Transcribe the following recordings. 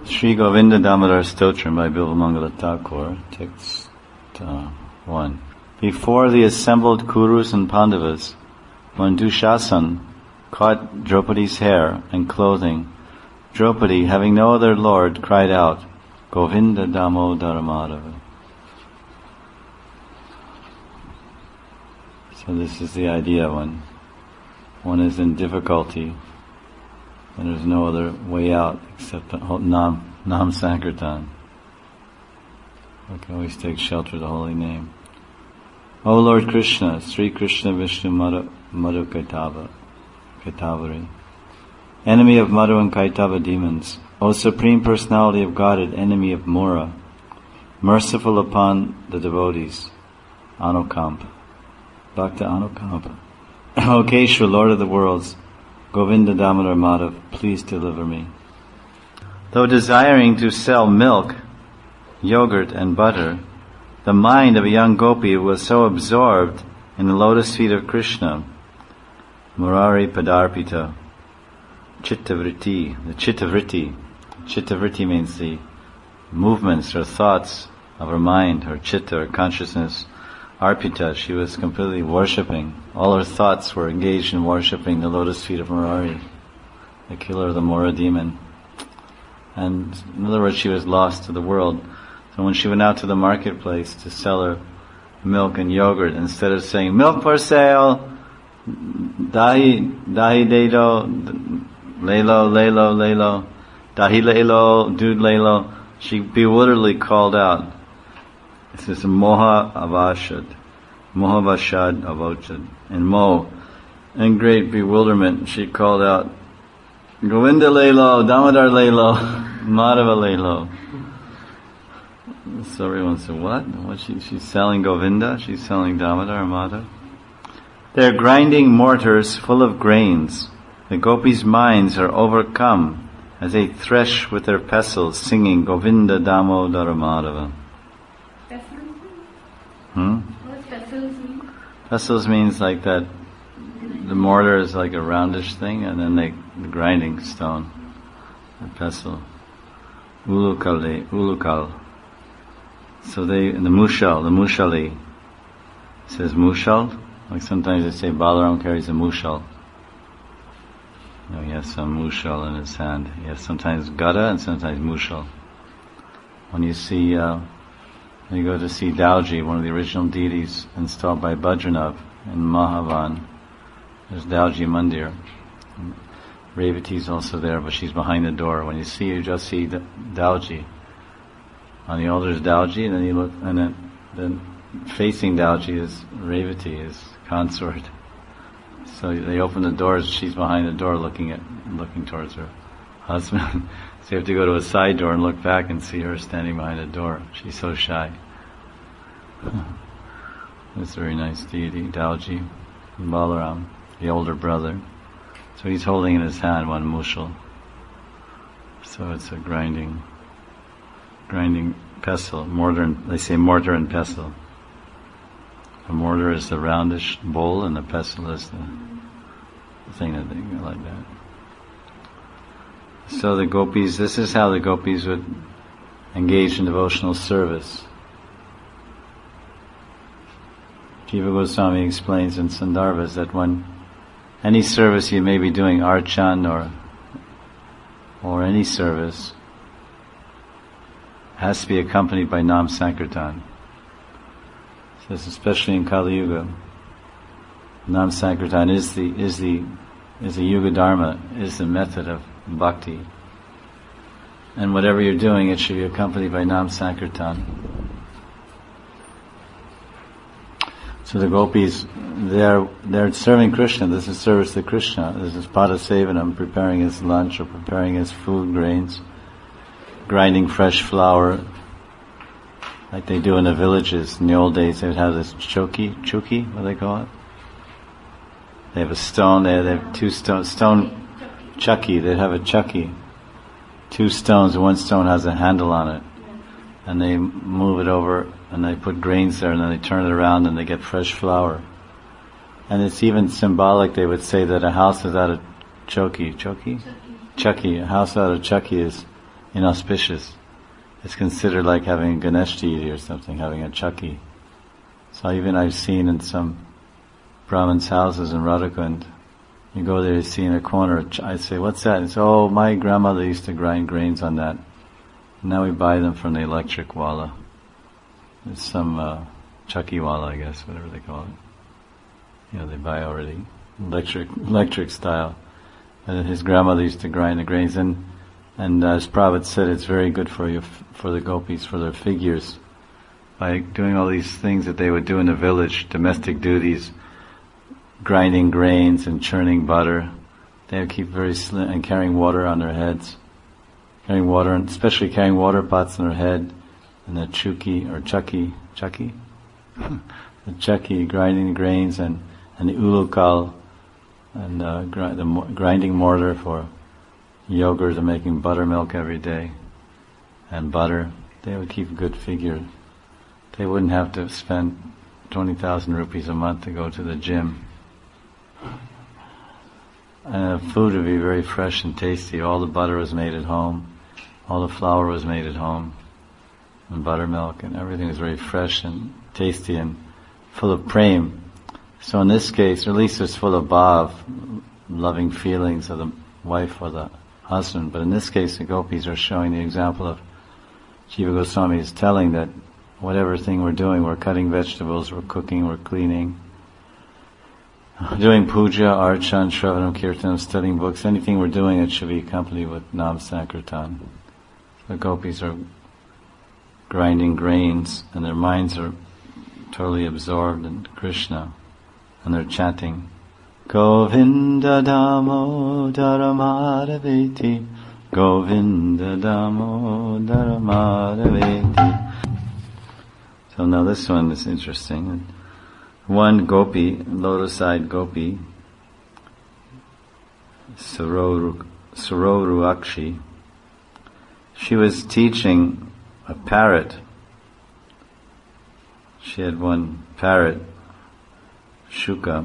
Sri Govinda Damodar Stotram by Bilvamangala Thakur, text 1. Before the assembled Kurus and Pandavas, when Dushasan caught Draupadi's hair and clothing, Draupadi, having no other lord, cried out, Govinda Damodara Madhava. So this is the idea when one is in difficulty and there's no other way out except the Nam Sankirtan. We can always take shelter of the holy name. O Lord Krishna, Sri Krishna Vishnu Madhu Kaitavari, enemy of Madhu and Kaitava demons, O Supreme Personality of Godhead, enemy of Mura, merciful upon the devotees, Anukamp, Bhakta Anukamp, O Keshu, Lord of the worlds, Govinda Damodar Madhav, please deliver me. Though desiring to sell milk, yogurt and butter, the mind of a young gopi was so absorbed in the lotus feet of Krishna, Murari Padarpita, Chittavritti, the Chittavritti. Chittavritti means the movements or thoughts of her mind, her chitta, her consciousness. Arpita, she was completely worshipping. All her thoughts were engaged in worshipping the lotus feet of Murari, the killer of the Mura demon. And in other words, she was lost to the world. So when she went out to the marketplace to sell her milk and yogurt, instead of saying, milk for sale, dahi delo, lelo, dahi lelo, dude lelo, she bewilderedly called out, this is moha avashad avochad. In in great bewilderment, she called out, Govinda lelo, Damodar lelo, Madhava lelo. So everyone said, what? She's selling Govinda? She's selling Damodar or Madhava? They're grinding mortars full of grains. The gopis' minds are overcome as they thresh with their pestles, singing Govinda Damodar Madhava. What pestles mean? Pestles means like that, the mortar is like a roundish thing, and then the grinding stone, the pestle. Ulukal. So in the mushali, it says mushal, like sometimes they say Balaram carries a mushal. He has some mushal in his hand. He has sometimes gada and sometimes mushal. When you see, when you go to see Dauji, one of the original deities installed by Bhadranath in Mahavan, there's Dauji Mandir. Revati is also there, but she's behind the door. When you just see Dauji. On the altar is Dauji, and then you look, and then facing Dauji is Revati, his consort. So they open the doors, she's behind the door looking towards her husband. So you have to go to a side door and look back and see her standing behind the door. She's so shy. This very nice deity, Dauji, Balaram, the older brother. So he's holding in his hand one mushal. So it's a grinding pestle, they say mortar and pestle. The mortar is the roundish bowl and the pestle is the thing that they go like that. So the gopis, this is how the gopis would engage in devotional service. Jiva Goswami explains in Sandarbhas that when any service you may be doing, archan or any service, has to be accompanied by Nam Sankirtan. So this especially in Kali Yuga. Nam Sankirtan is the Yuga Dharma, is the method of bhakti. And whatever you're doing, it should be accompanied by Nam Sankirtan. So the gopis, they're serving Krishna. This is service to Krishna. This is Padasevanam, preparing his lunch or preparing his food grains, grinding fresh flour, like they do in the villages. In the old days, they would have this chuki, what do they call it? They have a stone. They have two stone chucky. They'd have a chucky, two stones. One stone has a handle on it, and they move it over, and they put grains there, and then they turn it around, and they get fresh flour. And it's even symbolic. They would say that a house without a chucky, a house without a chucky is inauspicious. It's considered like having a Ganesh deity or something, having a Chakki. So even I've seen in some Brahmins' houses in Radhakund, you go there, you see in a corner, I say, what's that? It's, oh, my grandmother used to grind grains on that. Now we buy them from the electric wala. It's some Chakki wala, I guess, whatever they call it. They buy already electric style. And his grandmother used to grind the grains, and as Prabhupada said, it's very good for you, for the gopis, for their figures. By doing all these things that they would do in the village, domestic duties, grinding grains and churning butter, they would keep very slim, and carrying water on their heads. Carrying water, and especially carrying water pots on their head, and the chakki, the chakki, grinding grains, and the ulukal, and the grinding mortar for yogurt and making buttermilk every day, and butter. They would keep a good figure. They wouldn't have to spend 20,000 rupees a month to go to the gym. And the food would be very fresh and tasty. All the butter was made at home. All the flour was made at home. And buttermilk, and everything was very fresh and tasty and full of prem. So in this case, or at least it's full of bhav, loving feelings of the wife or the husband. But in this case, the gopis are showing the example of Jiva Goswami is telling that whatever thing we're doing, we're cutting vegetables, we're cooking, we're cleaning, doing puja, archan, shravanam, kirtanam, studying books, anything we're doing, it should be accompanied with Nam Sankirtan. The gopis are grinding grains, and their minds are totally absorbed in Krishna, and they're chanting, Govinda Damodara Madhaveti, Govinda Damodara Madhaveti. So now this one is interesting. One gopi, lotus-eyed gopi, Suroruakshi, she was teaching a parrot. She had one parrot, Shuka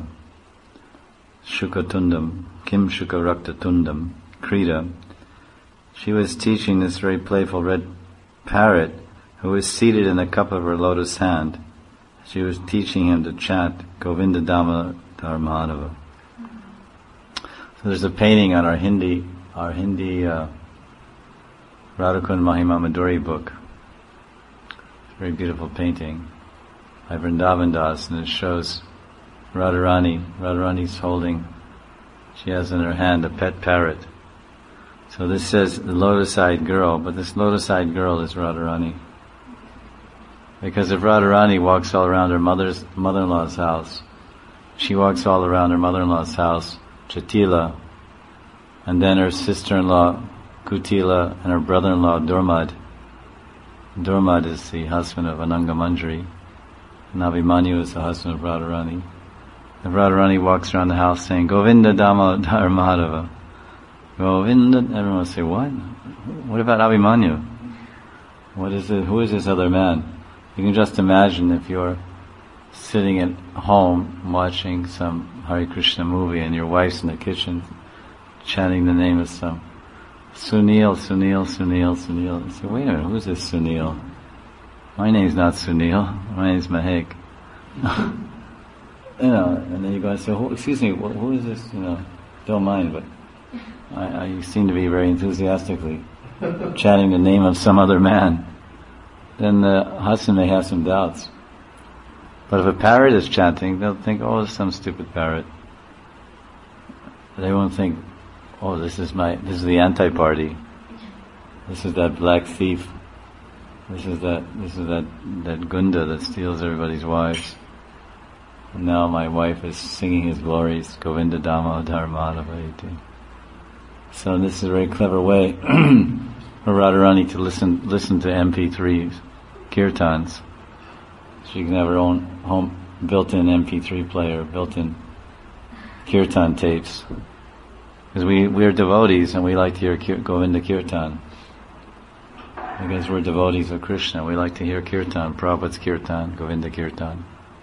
Tundam, Kim Shuka Rakta Tundam, Krita. She was teaching this very playful red parrot who was seated in the cup of her lotus hand. She was teaching him to chant Govinda Damodara Madhava. So there's a painting on our Hindi Radhakund Mahima Madhuri book. It's a very beautiful painting by Vrindavan Das, and it shows Radharani. Radharani's holding, she has in her hand a pet parrot. So this says the lotus-eyed girl, but this lotus-eyed girl is Radharani. Because if Radharani walks all around her mother-in-law's house, she walks all around her mother-in-law's house, Chatila, and then her sister-in-law, Kutila, and her brother-in-law, Durmad. Durmad is the husband of Ananga Manjari, and Abhimanyu is the husband of Radharani. If Radharani walks around the house saying, Govinda Damodara Madhava, Govinda, everyone will say, what? What about Abhimanyu? What is it? Who is this other man? You can just imagine if you're sitting at home watching some Hare Krishna movie and your wife's in the kitchen chanting the name of some Sunil. You say, wait a minute, who's this Sunil? My name's not Sunil, my name's Mahek. And then you go and say, excuse me, who is this? Don't mind, but I seem to be very enthusiastically chanting the name of some other man. Then the husband may have some doubts. But if a parrot is chanting, they'll think, oh, it's some stupid parrot. They won't think, oh, this is the anti-party. This is that black thief. This is that Gunda that steals everybody's wives. And now my wife is singing his glories, Govinda Damodara Madhava. So this is a very clever way for Radharani to listen to MP3 kirtans. She can have her own home built-in MP3 player, built-in kirtan tapes. Because we are devotees and we like to hear Govinda Kirtan. Because we're devotees of Krishna, we like to hear kirtan, Prabhupada's kirtan, Govinda Kirtan.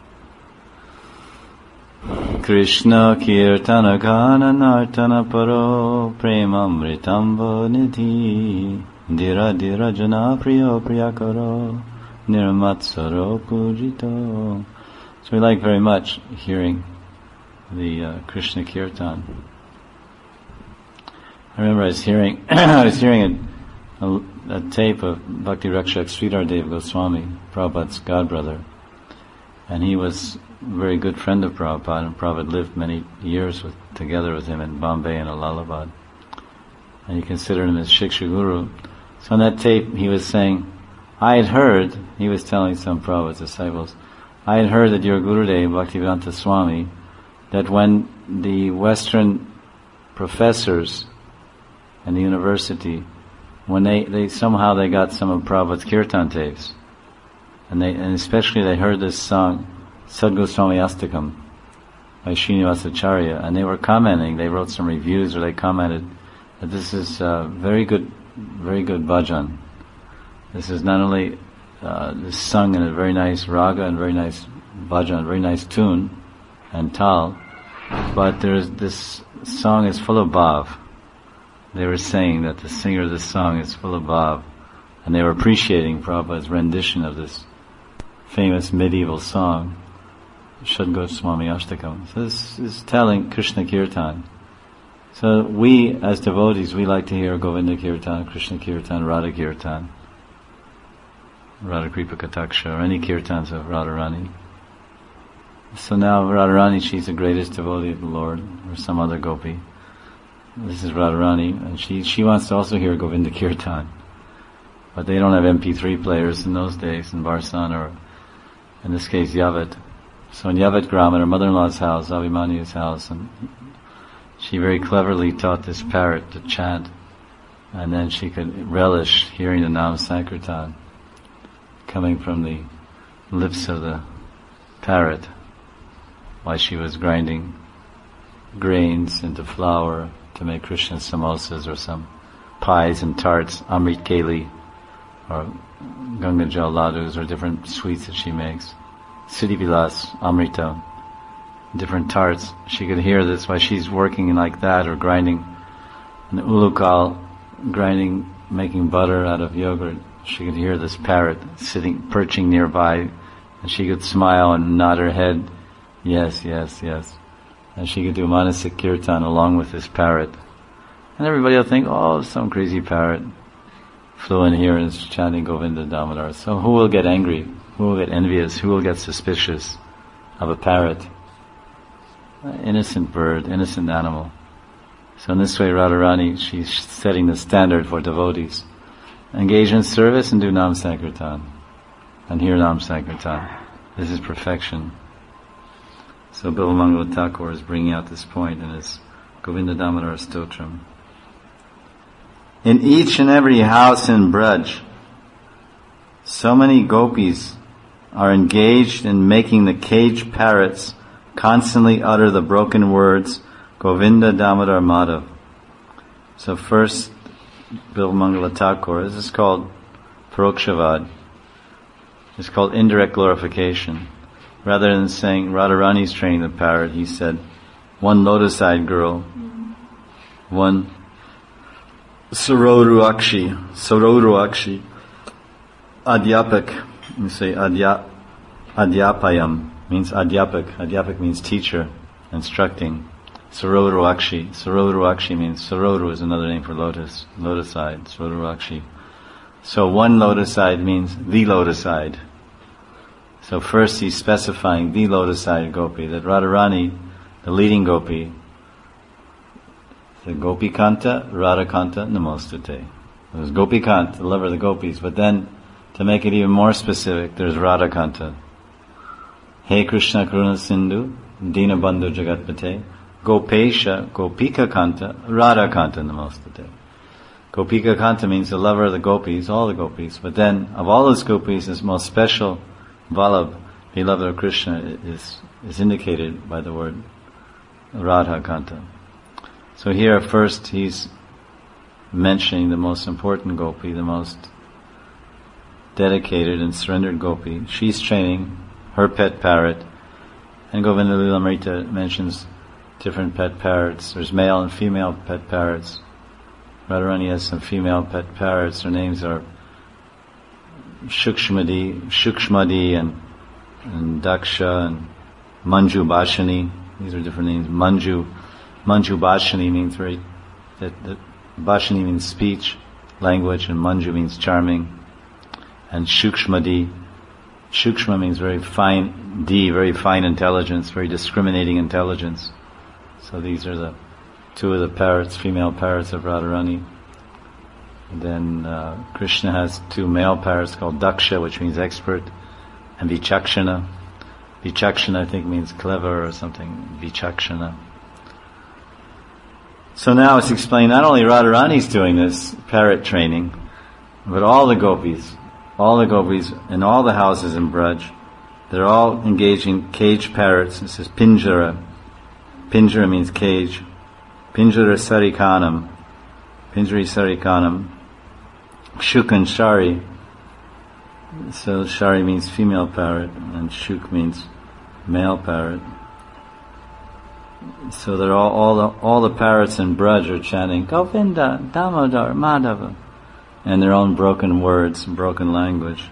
Krishna Kirtana Gana Nartana Paro Premamritamva Nidhi Dira dira jana priyo priyakaro nirmatsaro pujito. So we like very much hearing the Krishna Kirtan. I remember I was hearing a tape of Bhakti Rakshak Sridhar Dev Goswami, Prabhupada's godbrother, and he was a very good friend of Prabhupada, and Prabhupada lived many years together with him in Bombay and Allahabad, and he considered him as Shiksha Guru. So on that tape he was saying, I had heard, he was telling some Prabhupada's disciples, I had heard that your Gurudev, Bhaktivedanta Swami, that when the Western professors in the university, when they somehow they got some of Prabhupada's kirtan tapes, and especially they heard this song, Sadgoswami Astakam, by Srinivasacharya, and they were commenting, they wrote some reviews, or they commented that this is very good bhajan. This is not only this sung in a very nice raga and very nice bhajan, very nice tune and tal, but this song is full of bhav. They were saying that the singer of this song is full of bhav, and they were appreciating Prabhupada's rendition of this famous medieval song, Shad Goswami Ashtakam. So this is telling Krishna Kirtan. So we, as devotees, we like to hear Govinda Kirtan, Krishna Kirtan, Radha Kirtan, Radha Kripa Kataksha, or any kirtans of Radharani. So now Radharani, she's the greatest devotee of the Lord, or some other gopi. This is Radharani, and she wants to also hear Govinda Kirtan. But they don't have MP3 players in those days in Barsan, or in this case Yavat. So in Yavat Gram, at her mother-in-law's house, Abhimanyu's house, and she very cleverly taught this parrot to chant, and then she could relish hearing the Nam Sankirtan coming from the lips of the parrot while she was grinding grains into flour to make Krishna samosas or some pies and tarts, Amrit Keli, or Ganga Jal ladus, or different sweets that she makes. Siddhi Vilas, Amrita, different tarts. She could hear this while she's working like that, or grinding an ulukal, making butter out of yogurt. She could hear this parrot perching nearby, and she could smile and nod her head, yes, yes, yes. And she could do Manasik Kirtan along with this parrot. And everybody will think, oh, some crazy parrot flew in here and is chanting Govinda Damodar. So who will get angry? Who will get envious? Who will get suspicious of a parrot? Innocent bird, innocent animal. So in this way, Radharani, she's setting the standard for devotees. Engage in service and do Nam Sankirtan. And hear Nam Sankirtan. This is perfection. So Bilvamangala Thakur is bringing out this point in his Govinda Damodar Stotram. In each and every house in Braj, so many gopis are engaged in making the caged parrots constantly utter the broken words, Govinda Damodar Madhav. So first, Bilvamangala Thakur, this is called Parokshavad. It's called indirect glorification. Rather than saying Radharani's training the parrot, he said, one lotus-eyed girl, one Saroruakshi, Adhyapak, you say Adhyapayam, means Adhyapak. Adhyapak means teacher, instructing. Saroruakshi means, Saroru is another name for lotus, lotus-eyed, Saroruakshi. So one lotus-eyed means the lotus-eyed. So first he's specifying the lotus-eyed gopi, that Radharani, the leading gopi, the Gopi Kanta, Radha Kanta, Namostate. There's Gopi Kanta, the lover of the gopis, but then to make it even more specific, there's Radha Kanta. Hey Krishna Karuna Sindhu, Dina Bandhu Jagatpate, Gopesha, Gopika Kanta, Radha Kanta Namostate. Gopika Kanta means the lover of the gopis, all the gopis, but then of all his gopis, his most special Vallabh, beloved of Krishna, is indicated by the word Radha Kanta. So here first he's mentioning the most important gopi, the most dedicated and surrendered gopi. She's training her pet parrot, and Govinda Lilamrita mentions different pet parrots. There's male and female pet parrots. Radharani has some female pet parrots. Their names are Shukshmadi and Daksha and Manju Bhashani. These are different names. Manju Bhashani means Bhashani means speech, language, and Manju means charming. And Shukshmadi, Shukshma means very fine, very fine intelligence, very discriminating intelligence. So these are the two of the parrots, female parrots of Radharani. And then Krishna has two male parrots called Daksha, which means expert, and Vichakshana. Vichakshana I think means clever or something, Vichakshana. So now it's explained not only Radharani's doing this parrot training, but all the gopis in all the houses in Braj, they're all engaging caged parrots. This is Pinjara. Pinjara means cage. Pinjara Sarikanam. Pinjari Sarikanam. Shuk and Shari. So Shari means female parrot and Shuk means male parrot. So they're all the parrots in Braj are chanting Govinda, Damodar, Madhava, in their own broken words, broken language.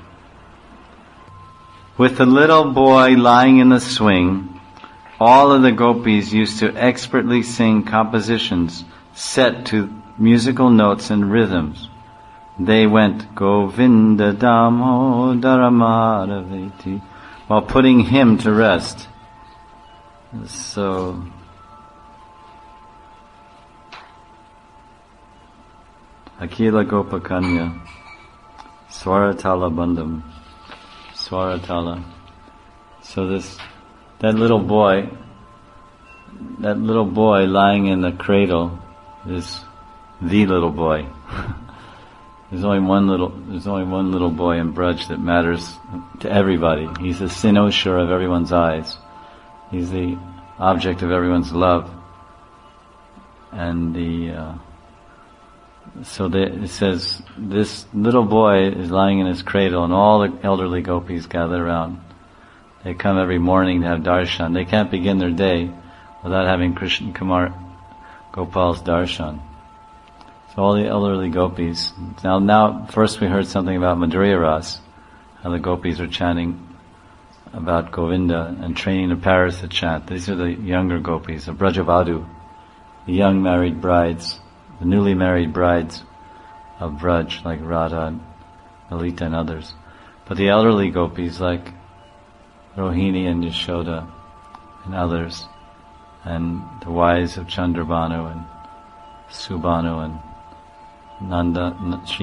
With the little boy lying in the swing, all of the gopis used to expertly sing compositions set to musical notes and rhythms. They went Govinda Damodara Madhaveti while putting him to rest. So Akila Gopakanya Swaratala Bandham Swaratala. So that little boy lying in the cradle is the little boy. There's only one little boy in Braj that matters to everybody. He's the cynosure of everyone's eyes. He's the object of everyone's love. And it says this little boy is lying in his cradle, and all the elderly gopis gather around. They come every morning to have darshan. They can't begin their day without having Krishna Kumar Gopal's darshan. So all the elderly gopis. Now, first we heard something about Madhurya Ras, how the gopis are chanting about Govinda and training the parrots to chant. These are the younger gopis, the Brajavadu, the young married brides, the newly married brides of Braj, like Radha and Lalita and others. But the elderly gopis, like Rohini and Yashoda and others, and the wives of Chandrabhanu and Subhanu and Nanda,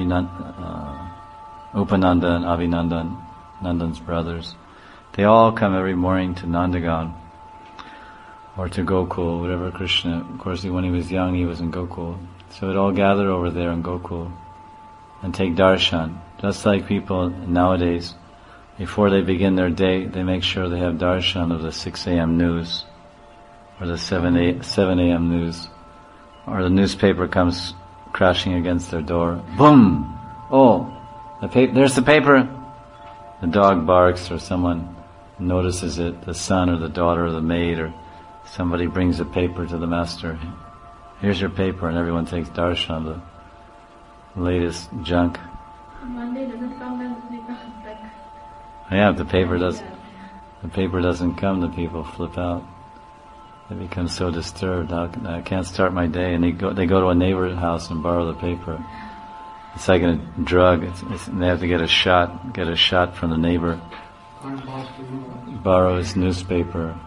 Upananda and Abhinandan, Nandan's brothers, they all come every morning to Nandagan or to Gokul, whatever Krishna. Of course, when he was young, he was in Gokul. So it all gather over there in Gokul and take darshan. Just like people nowadays, before they begin their day, they make sure they have darshan of the 6 a.m. news or the 7 a.m. news, or the newspaper comes crashing against their door. Boom! Oh, there's the paper! The dog barks, or someone notices it, the son or the daughter or the maid, or somebody brings a paper to the master. Here's your paper, and everyone takes darshan, the latest junk. Monday doesn't come, then they come back. Yeah, if the paper doesn't come, the people flip out. They become so disturbed. I can't start my day, and they go to a neighbor's house and borrow the paper. It's like a drug. They have to get a shot from the neighbor. Borrow his newspaper.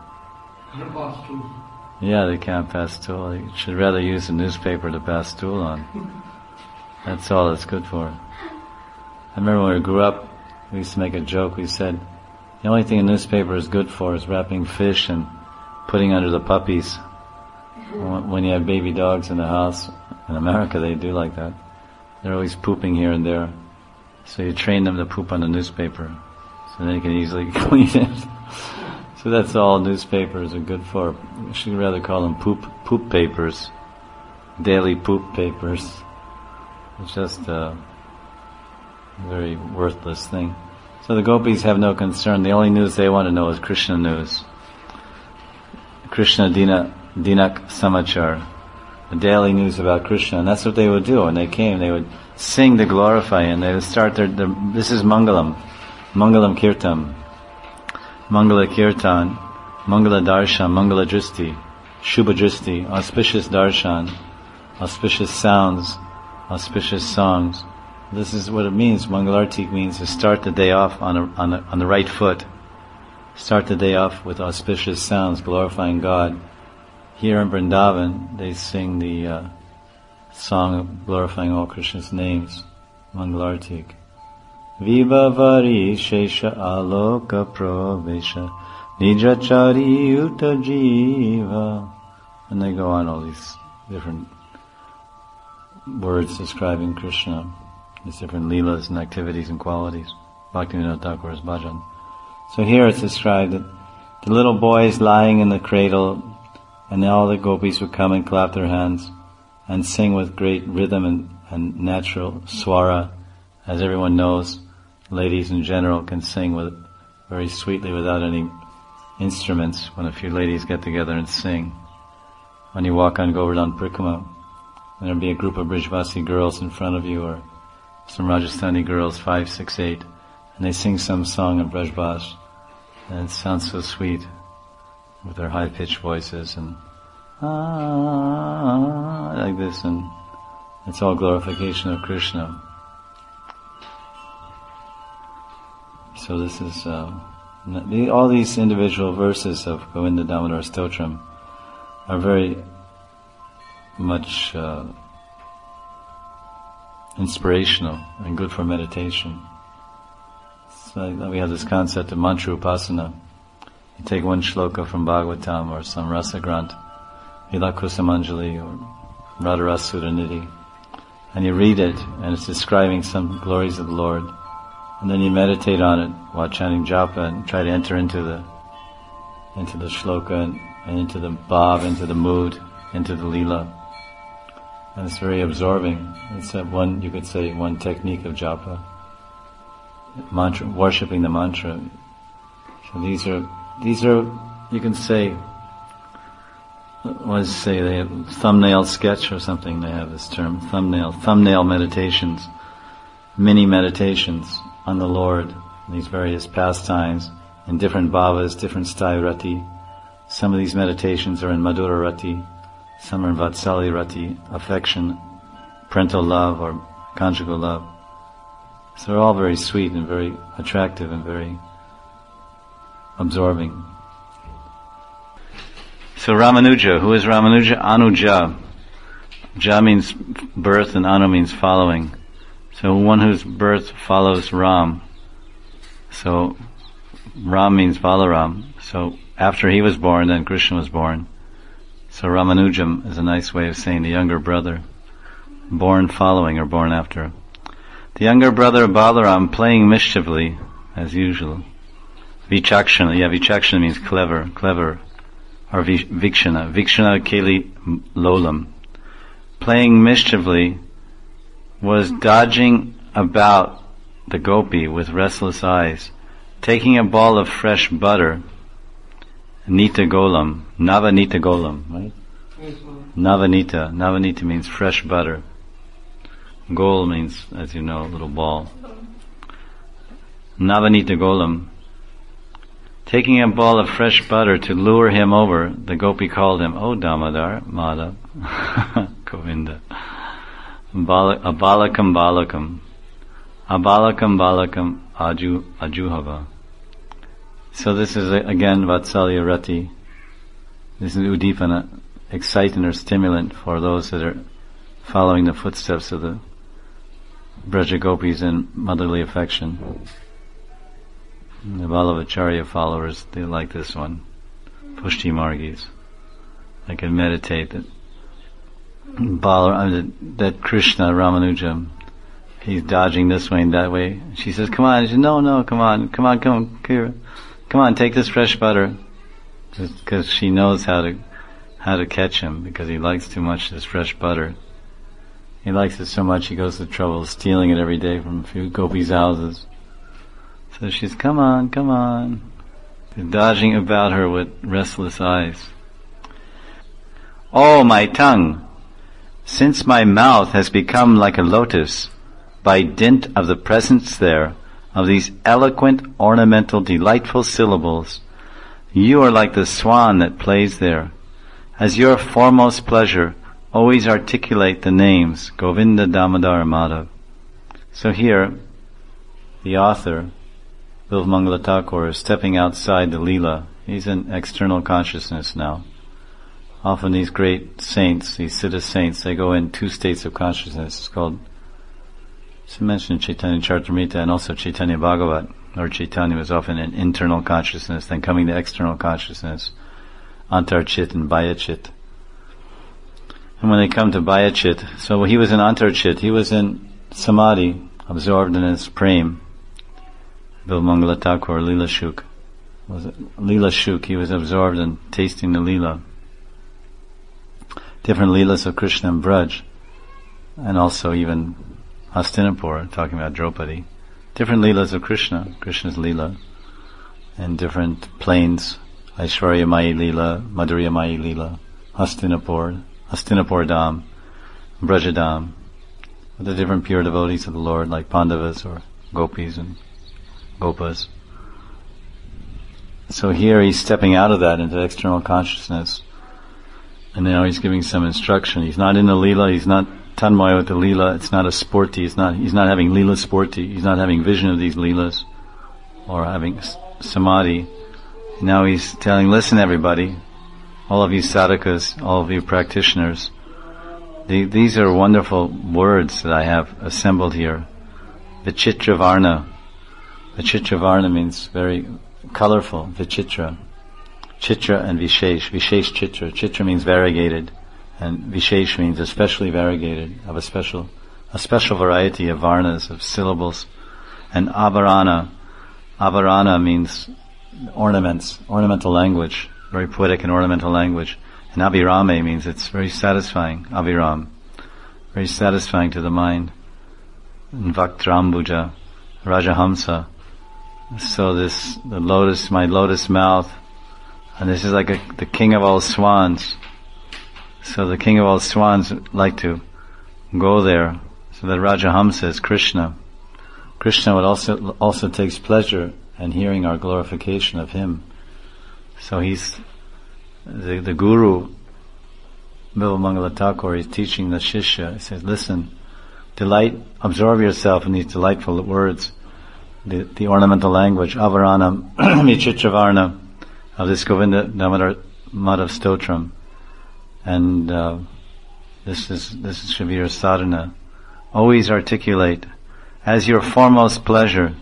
Yeah, they can't pass stool. They should rather use the newspaper to pass stool on. That's all it's good for. I remember when we grew up, we used to make a joke. We said, the only thing a newspaper is good for is wrapping fish and putting under the puppies. When you have baby dogs in the house, in America they do like that. They're always pooping here and there. So you train them to poop on the newspaper, so they can easily clean it. So that's all newspapers are good for. We should rather call them poop papers, daily poop papers. It's just a very worthless thing. So the gopis have no concern. The only news they want to know is Krishna news. Krishna Dinak Samachar. the daily news about Krishna. And that's what they would do. When they came, they would sing to glorify Him. They would start this is Mangalam. Mangalam Kirtan. Mangala Kirtan. Mangala Darshan. Mangala Dristi. Shubha Dristi. Auspicious Darshan. Auspicious sounds. Auspicious songs. This is what it means. Mangalarti means to start the day off on the right foot. Start the day off with auspicious sounds, glorifying God. Here in Vrindavan, they sing the song of glorifying all Krishna's names, Mangalartik. Vibhavari Shesha Aloka Pravesha Nijachari Uta Jiva. And they go on all these different words describing Krishna, these different leelas and activities and qualities. Bhaktivinoda Thakur's bhajan. So here it's described that the little boys lying in the cradle, and all the gopis would come and clap their hands and sing with great rhythm and natural swara. As everyone knows, ladies in general can sing with very sweetly without any instruments when a few ladies get together and sing. When you walk on Govardhan Prikrama, there'll be a group of Brijvasi girls in front of you, or some Rajasthani girls, 5, 6, 8, and they sing some song in Brajbhash, and it sounds so sweet with their high-pitched voices and like this, and it's all glorification of Krishna. So this is all these individual verses of Govinda Damodar Stotram are very much inspirational and good for meditation. So we have this concept of mantra upasana. You take one shloka from Bhagavatam or some Rasa Grant, Vilakusamanjali or Radharasa Sudhanidhi, and you read it, and it's describing some glories of the Lord, and then you meditate on it while chanting japa and try to enter into the shloka and into the bhav, into the mood, into the lila. And it's very absorbing. It's you could say, one technique of japa. Mantra, worshipping the mantra. So these are, you can say, they have thumbnail sketch or something, they have this term, thumbnail meditations, mini meditations on the Lord, these various pastimes, in different bhavas, different sthayi rati. Some of these meditations are in Madhura rati, some are in Vatsalya rati, affection, parental love or conjugal love. So they're all very sweet and very attractive and very absorbing. So Ramanuja, who is Ramanuja? Anuja. Ja means birth and Anu means following. So one whose birth follows Ram. So Ram means Balaram. So after he was born, then Krishna was born. So Ramanujam is a nice way of saying the younger brother. Born following or born after. The younger brother of Balaram playing mischievely, as usual. Vichakshana. Vichakshana means clever. Or Vikshana. Vikshana Keli Lolam. Playing mischievely was dodging about the gopi with restless eyes, taking a ball of fresh butter, Nita Golam, Navanita Golam, right? Navanita. Navanita means fresh butter. Gol means, as you know, a little ball. Navanita Golam. Taking a ball of fresh butter to lure him over, the gopi called him, "Oh Damodar, Madhav, Govinda. Abalakam balakam. Abalakam balakam ajuhava." So this is again Vatsalya Rati. This is Udipana, excitant or stimulant for those that are following the footsteps of the Braja Gopis in motherly affection. The Ballavacharya followers, they like this one. Pushti Margis. They can meditate that that Krishna, Ramanuja, he's dodging this way and that way. She says, "Come on." She says, "No, come on, here. Come on, take this fresh butter." Because she knows how to catch him, because he likes too much this fresh butter. He likes it so much he goes to trouble stealing it every day from a few gopis' houses. So she's, come on. He's dodging about her with restless eyes. "Oh, my tongue, Since my mouth has become like a lotus, by dint of the presence there of these eloquent, ornamental, delightful syllables, you are like the swan that plays there. As your foremost pleasure, always articulate the names Govinda, Damodar, Madhav. So here, the author, Bilvamangala Thakur, is stepping outside the Leela. He's in external consciousness now. Often these great saints, these Siddha saints, they go in two states of consciousness. It's called, it's mentioned in Chaitanya Charitamrita and also Chaitanya Bhagavat. Lord Chaitanya was often in internal consciousness, then coming to external consciousness, Antarchit and Bayachit. And when they come to Bayachit, so he was in Antarchit, he was in Samadhi, absorbed in his prem. Bilvamangala Thakur, Leela Shuk. Leela Shuk, he was absorbed in tasting the Leela. Different Leelas of Krishna and Braj, and also even Hastinapur, talking about Draupadi. Different Leelas of Krishna, Krishna's Leela, and different planes, Aishwarya Mayi Leela, Madhurya Mayi Leela, Hastinapur Dham, Brajadam, with the different pure devotees of the Lord, like Pandavas or Gopis and Gopas. So here he's stepping out of that into external consciousness, and now he's giving some instruction. He's not in the Leela, he's not tanmaya with the Leela, it's not a sporty, he's not having Leela sporty, he's not having vision of these Leelas, or having samadhi. Now he's telling, listen everybody, all of you sadhakas, all of you practitioners, these are wonderful words that I have assembled here. Vichitra Varna. Vichitra Varna means very colorful, Vichitra. Chitra and Vishesh. Vishesh Chitra. Chitra means variegated, and Vishesh means especially variegated, of a special variety of varnas, of syllables. And Abharana. Abharana means ornaments, ornamental language, very poetic and ornamental language. And Abhirame means it's very satisfying, Abhiram, very satisfying to the mind. And Vaktrambuja, Rajahamsa. So the lotus, my lotus mouth, and this is like the king of all swans. So the king of all swans like to go there. So that Rajahamsa is Krishna. Krishna would also takes pleasure in hearing our glorification of him. So he's the guru, Bilvamangala Thakur, is teaching the shishya. He says, listen, absorb yourself in these delightful words, the ornamental language, Avaranam, Vichitravarna, of this Govinda Damodar Madhav Stotram. And this should be your sadhana. Always articulate, as your foremost pleasure,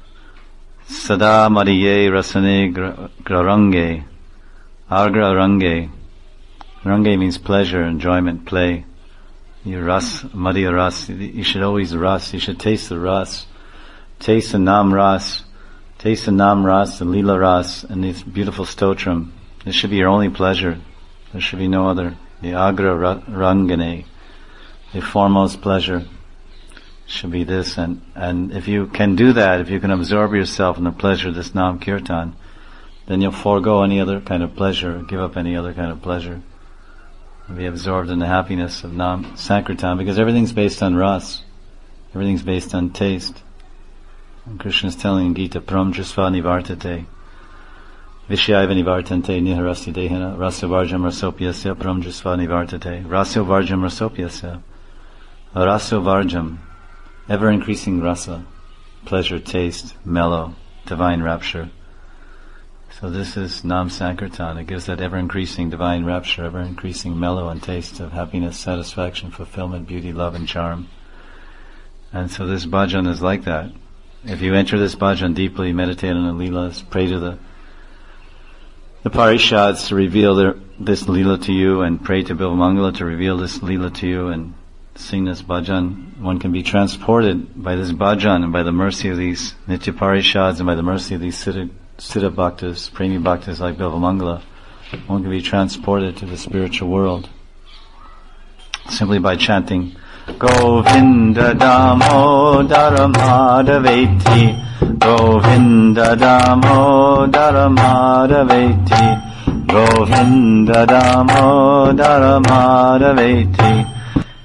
Sada Mariye Rasane Grarange, Argra Range. Range means pleasure, enjoyment, play. Your ras, Madhya ras, you should always ras, you should taste the ras. Taste the nam ras, the lila ras, and this beautiful stotram. This should be your only pleasure. There should be no other. The agra rangane, the foremost pleasure should be this. And if you can do that, if you can absorb yourself in the pleasure of this Nam Kirtan, then you'll forego any other kind of pleasure, give up any other kind of pleasure, and be absorbed in the happiness of Nam Sankirtan, because everything's based on ras, everything's based on taste. And Krishna is telling in Gita, Pram Jasva Nivartate, Vishayava Nivartante Niharasti Dehana, Rasya Varjam Rasopyasya, Pram Jasva Nivartate, Rasya Varjam Rasopyasya, Rasya Varjam, ever increasing rasa, pleasure, taste, mellow, divine rapture. So this is Nam Sankirtan. It gives that ever-increasing divine rapture, ever-increasing mellow and taste of happiness, satisfaction, fulfillment, beauty, love, and charm. And so this bhajan is like that. If you enter this bhajan deeply, meditate on the Leelas, pray to the Parishads to reveal this Leela to you, and pray to Bilvamangala to reveal this Leela to you, and sing this bhajan, one can be transported by this bhajan and by the mercy of these Nitya Parishads and by the mercy of these Siddha Bhaktas, Premi Bhaktas like Bilvamangala, one can be transported to the spiritual world simply by chanting Govinda Damodara Madhaveti, Govinda Damodara Madhaveti, Govinda Damodara Madhaveti,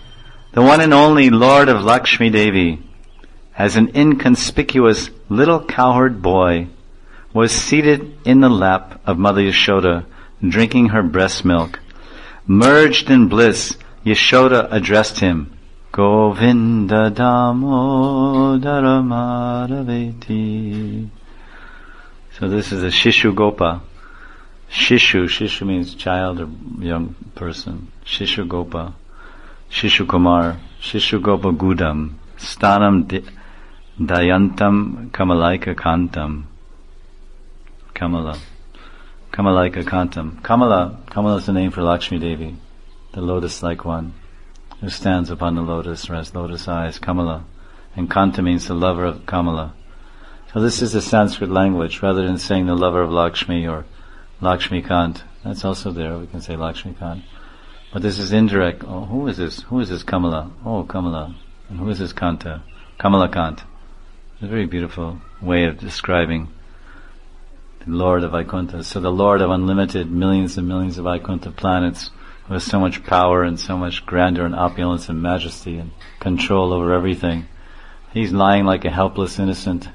The one and only Lord of Lakshmi Devi, as an inconspicuous little cowherd boy, was seated in the lap of Mother Yashoda, drinking her breast milk. Merged in bliss, Yashoda addressed him, Govinda Damodara Madhaveti. So this is a Shishu Gopa. Shishu means child or young person. Shishu Gopa. Shishu Kumar. Shishu Gopa Gudam. Stanam Dayantam Kamalaika Kantam. Kamala. Kamalaika Kantam. Kamala is the name for Lakshmi Devi, the lotus-like one, who stands upon the lotus or has lotus eyes, Kamala. And Kanta means the lover of Kamala. So this is the Sanskrit language, rather than saying the lover of Lakshmi or Lakshmi Kant. That's also there, we can say Lakshmi Kant. But this is indirect. Oh, who is this? Who is this Kamala? Oh, Kamala. And who is this Kanta? Kamala Kant. It's a very beautiful way of describing the Lord of Vaikuntha. So the Lord of unlimited millions and millions of Vaikuntha planets, who has so much power and so much grandeur and opulence and majesty and control over everything. He's lying like a helpless, innocent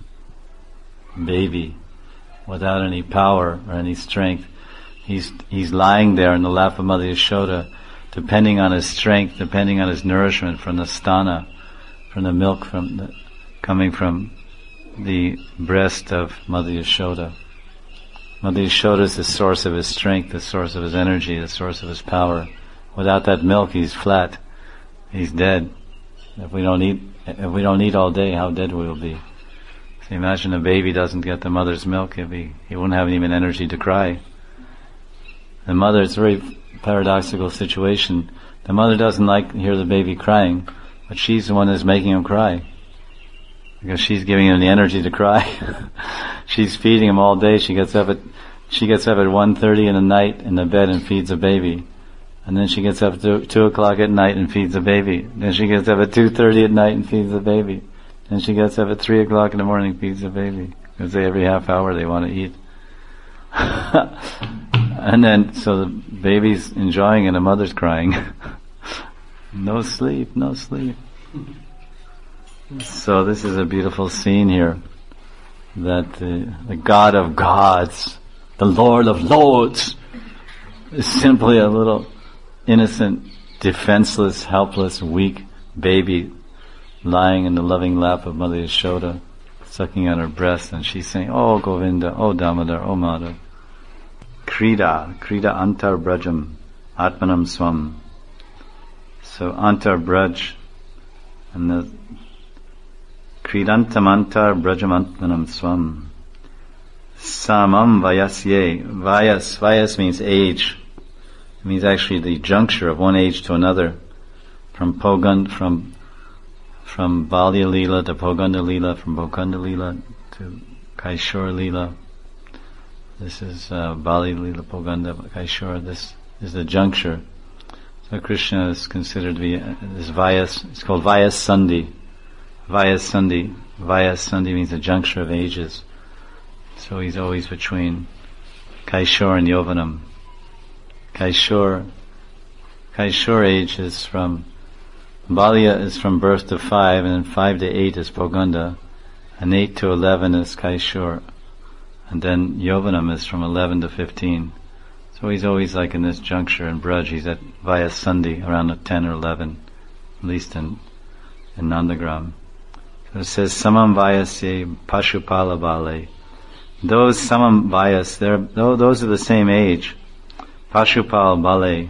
baby without any power or any strength. He's lying there in the lap of Mother Yashoda, depending on his strength, depending on his nourishment from the stana, from the milk coming from the breast of Mother Yashoda. Mother Yashoda is the source of his strength, the source of his energy, the source of his power. Without that milk, he's flat. He's dead. If we don't eat all day, how dead we will be. So imagine a baby doesn't get the mother's milk, he won't have even energy to cry. The mother, it's a very paradoxical situation. The mother doesn't like to hear the baby crying, but she's the one that's making him cry. Because she's giving him the energy to cry. She's feeding him all day. She gets up at 1:30 in the night in the bed and feeds a baby. And then she gets up at 2 o'clock at night and feeds a baby. Then she gets up at 2:30 at night and feeds the baby. Then she gets up at 3 o'clock in the morning and feeds the baby. Because every half hour they want to eat. And then, so the baby's enjoying it and the mother's crying. No sleep. So this is a beautiful scene here, that the God of gods, the Lord of lords, is simply a little innocent, defenseless, helpless, weak baby lying in the loving lap of Mother Yashoda, sucking on her breast, and she's saying, "Oh Govinda, oh Damodar, oh Madhav." Krida antar brajam, atmanam swam. So antar braj, and the Kridantam antar brajam atmanam swam. Samam vayasye. Vayas means age. It means actually the juncture of one age to another. From Balya Leela to Poganda Leela, from Poganda Leela to Kaishora Leela. This is Bali Leela, Poganda, Kaishora. This is the juncture. So Krishna is considered to be this Vyas. It's called Vyas Sandhi. Vyas Sandhi means the juncture of ages. So he's always between Kaishor and Yovanam. Kaishor age is from Balya is from birth to 5, and then 5 to 8 is Poganda, and 8 to 11 is Kaishor, and then Yovanam is from 11 to 15. So he's always like in this juncture in Braj. He's at Vyas Sandhi around 10 or 11, at least in Nandagram. So it says Samam Vyasye Pashupala Bale. Those Samam Vyas, those are the same age. Pashupal Bale,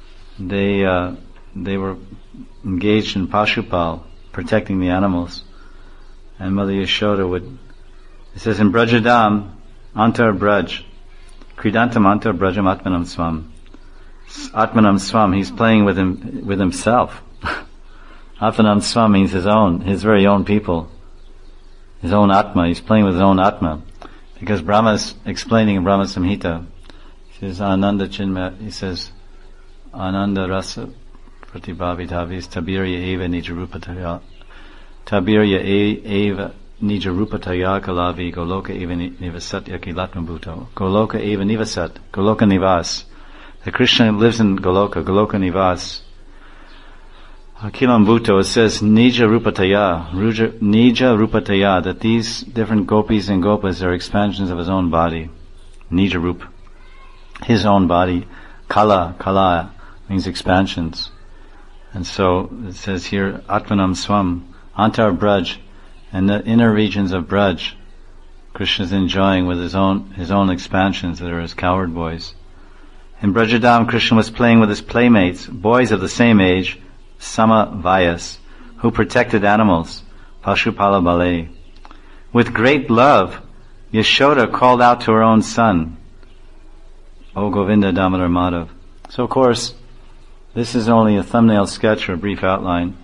they were engaged in Pashupal, protecting the animals. And Mother Yashoda it says in Brajadam, Antar Braj, Kridantam Antar Brajam Atmanam Swam. Atmanam Swam, he's playing with himself. Atmanam Swam means his very own people. His own Atma, he's playing with his own Atma. Because Brahma is explaining in Brahma Samhita, he says, Ananda Chinma, he says, Ananda Rasa Pratibhavitavis Tabirya Eva Nijarupataya Tabirya Eva Nijarupataya Kalavi Goloka Eva Nivasat Yakilatmabhuto Goloka Eva Nivasat Goloka Nivas. The Krishna lives in Goloka Nivas. Akilam Bhutto, it says Nija Rupataya, that these different gopis and gopas are expansions of his own body. Nija Rup, his own body. Kala means expansions. And so it says here, Atmanam Swam, Antar Braj, and the inner regions of Braj, Krishna is enjoying with his own expansions that are his cowherd boys. In Brajadam, Krishna was playing with his playmates, boys of the same age, Samavayas, who protected animals, Pashupala Bale. With great love, Yashoda called out to her own son, O Govinda Damodar Madhav. So of course, this is only a thumbnail sketch or a brief outline.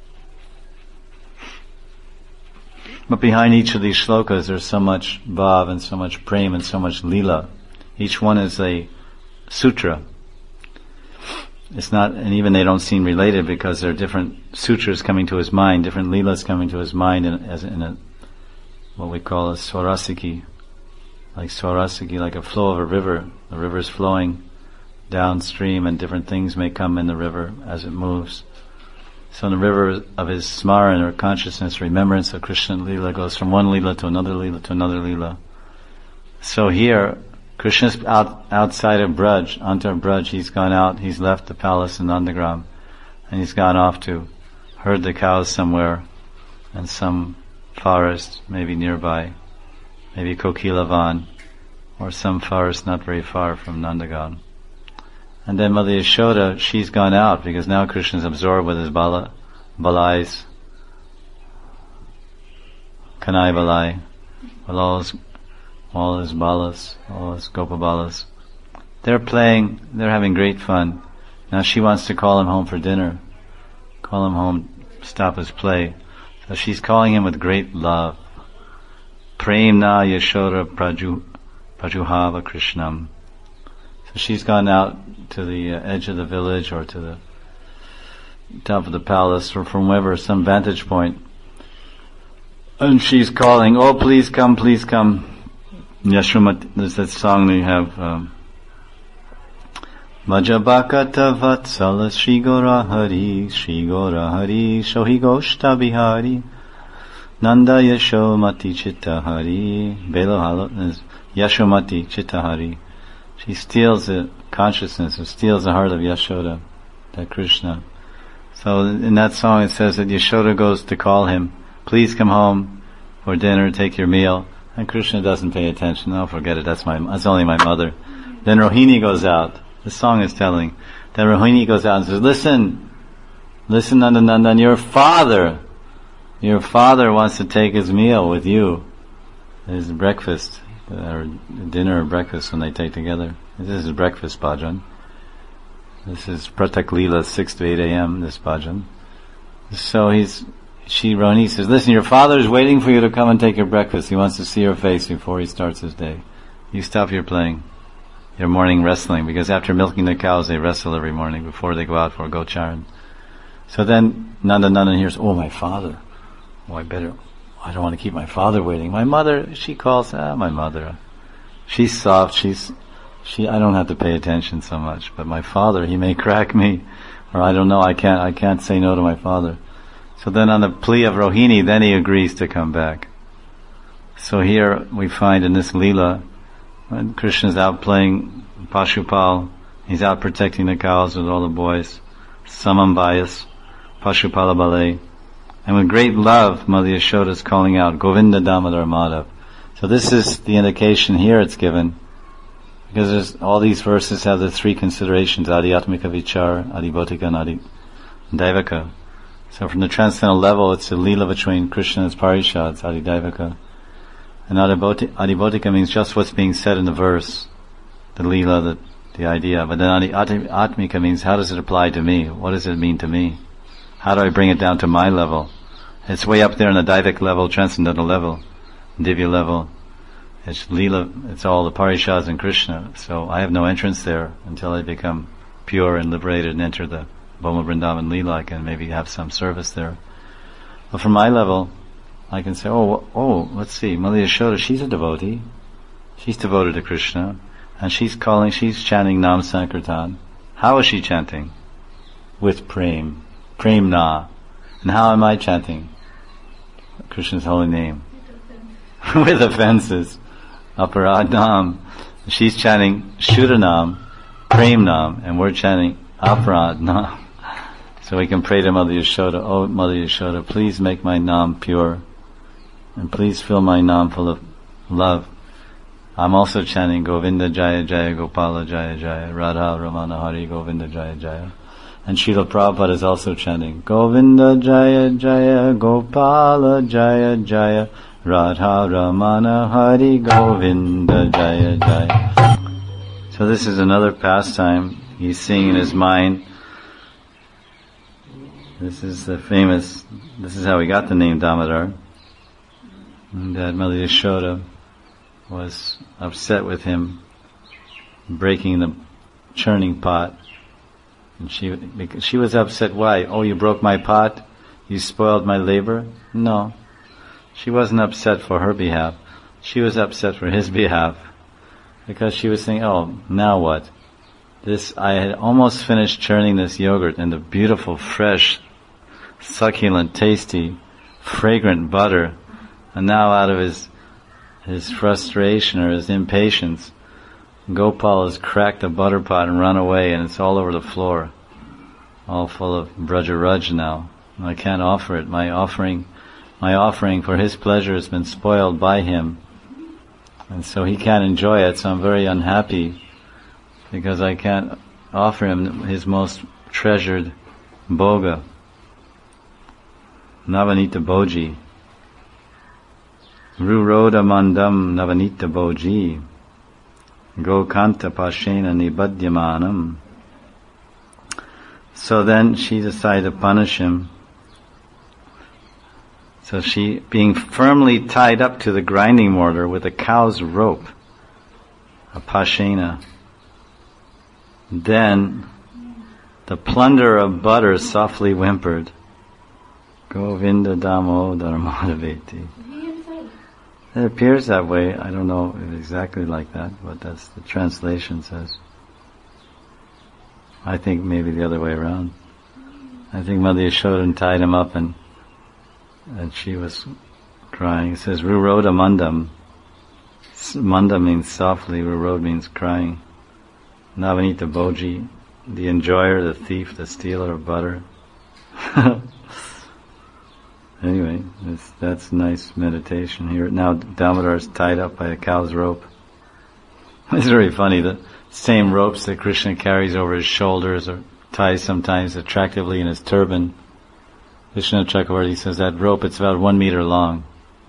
But behind each of these shlokas there's so much bhav and so much prem and so much lila. Each one is a sutra. It's not, and even they don't seem related because there are different sutras coming to his mind, different leelas coming to his mind in a what we call a swarasiki. Like swarasiki, like a flow of a river. The river is flowing downstream and different things may come in the river as it moves. So in the river of his smaran or consciousness, remembrance of Krishna Leela goes from one Leela to another Leela to another Leela. So here, Krishna's outside of Braj, Antar Braj, he's gone out, he's left the palace in Nandagram, and he's gone off to herd the cows somewhere in some forest, maybe nearby, maybe Kokilavan, or some forest not very far from Nandagram. And then Mother Yashoda, she's gone out because now Krishna's absorbed with his balais, Kanai balai, with all his balas, all his gopabalas. They're playing, they're having great fun. Now she wants to call him home for dinner, call him home, stop his play. So she's calling him with great love. Premna Yashoda Prajuhava Krishnam. So she's gone out to the edge of the village or to the top of the palace or from wherever, some vantage point. And she's calling, oh please come, please come. Yashomati, there's that song that you have, Majabakata Vatsala Shrigora Hari, Shohi Goshta Bihari, Nanda Yashomati Chittahari, Belohalo, Yashomati Chittahari. She steals the consciousness, or steals the heart of Yashoda, that Krishna. So in that song it says that Yashoda goes to call him, please come home for dinner, take your meal. And Krishna doesn't pay attention. Oh, forget it. That's only my mother. Then Rohini goes out. The song is telling. Then Rohini goes out and says, listen, Nandanandan, your father wants to take his meal with you. His breakfast, or dinner or breakfast when they take together. This is breakfast bhajan. This is Pratak Leela, 6 to 8 a.m., this bhajan. So Rohini says, listen, your father is waiting for you to come and take your breakfast. He wants to see your face before he starts his day. You stop your playing, your morning wrestling, because after milking the cows, they wrestle every morning before they go out for gocharan. So then Nandanandan hears, oh, my father. Oh, I don't want to keep my father waiting. My mother, she calls, my mother. She's soft, I don't have to pay attention so much. But my father, he may crack me, or I don't know, I can't say no to my father. So then on the plea of Rohini, then he agrees to come back. So here we find in this Leela, when Krishna's out playing Pashupal, he's out protecting the cows with all the boys, Samambayas, Pashupala Bale, and with great love, Mother Yashoda is calling out, Govinda Damodar Madhav. So this is the indication here it's given, because all these verses have the three considerations, Adhyatmika Vichar, Adhibhotika and Adhidaivaka. So from the transcendental level, it's a Leela between Krishna and his Parisha, it's Adhidaivaka. And Adhibhotika means just what's being said in the verse, the Leela, the idea. But then Atmika means how does it apply to me? What does it mean to me? How do I bring it down to my level? It's way up there in the Daivik level, transcendental level, Divya level. It's Leela, it's all the Parishas and Krishna. So I have no entrance there until I become pure and liberated and enter the Bhoma Vrindavan Leela. I can maybe have some service there. But from my level, I can say, let's see, Mother Yashoda, she's a devotee. She's devoted to Krishna. And she's chanting Nam Sankirtan. How is she chanting? With prem. Premna. And how am I chanting Krishna's holy name? With offenses. Aparadnam. She's chanting Shuddhanam, Premnam, and we're chanting Aparadnam. So we can pray to Mother Yashoda, oh Mother Yashoda, please make my nam pure, and please fill my nam full of love. I'm also chanting Govinda Jaya Jaya Gopala Jaya Jaya Radha Ramana Hari Govinda Jaya Jaya. And Srila Prabhupada is also chanting Govinda Jaya Jaya Gopala Jaya Jaya Radha Ramana Hari Govinda Jaya Jaya. So this is another pastime. He's seeing in his mind. This is how he got the name Damodar. And that Mother Yashoda was upset with him breaking the churning pot. And she was upset. Why? Oh, you broke my pot? You spoiled my labor? No. She wasn't upset for her behalf. She was upset for his behalf. Because she was saying, oh, now what? I had almost finished churning this yogurt and the beautiful, fresh, succulent, tasty, fragrant butter. And now out of his frustration or his impatience, Gopal has cracked the butter pot and run away, and it's all over the floor, all full of Brajaraj now. And I can't offer it. My offering for his pleasure has been spoiled by him, and so he can't enjoy it. So I'm very unhappy because I can't offer him his most treasured bhoga, Navanita Bhoji. Ruroda Mandam Navanita Bhoji. Gokanta Pashena Nibadyamanam. So then she decided to punish him. So she, being firmly tied up to the grinding mortar with a cow's rope, a Pashena, then the plunder of butter softly whimpered, Govinda Damodar Madhaveti. It appears that way. I don't know if exactly like that, but that's the translation says. I think maybe the other way around. I think Mother Yashoda tied him up and she was crying. It says Ruroda Mandam. Manda means softly, Rurod means crying. Navanita Bhoji, the enjoyer, the thief, the stealer of butter. Anyway, that's nice meditation here. Now Damodar is tied up by a cow's rope. It's very funny, the same ropes that Krishna carries over his shoulders or ties sometimes attractively in his turban. Vishnu Chakravarti says that rope, it's about 1 meter long.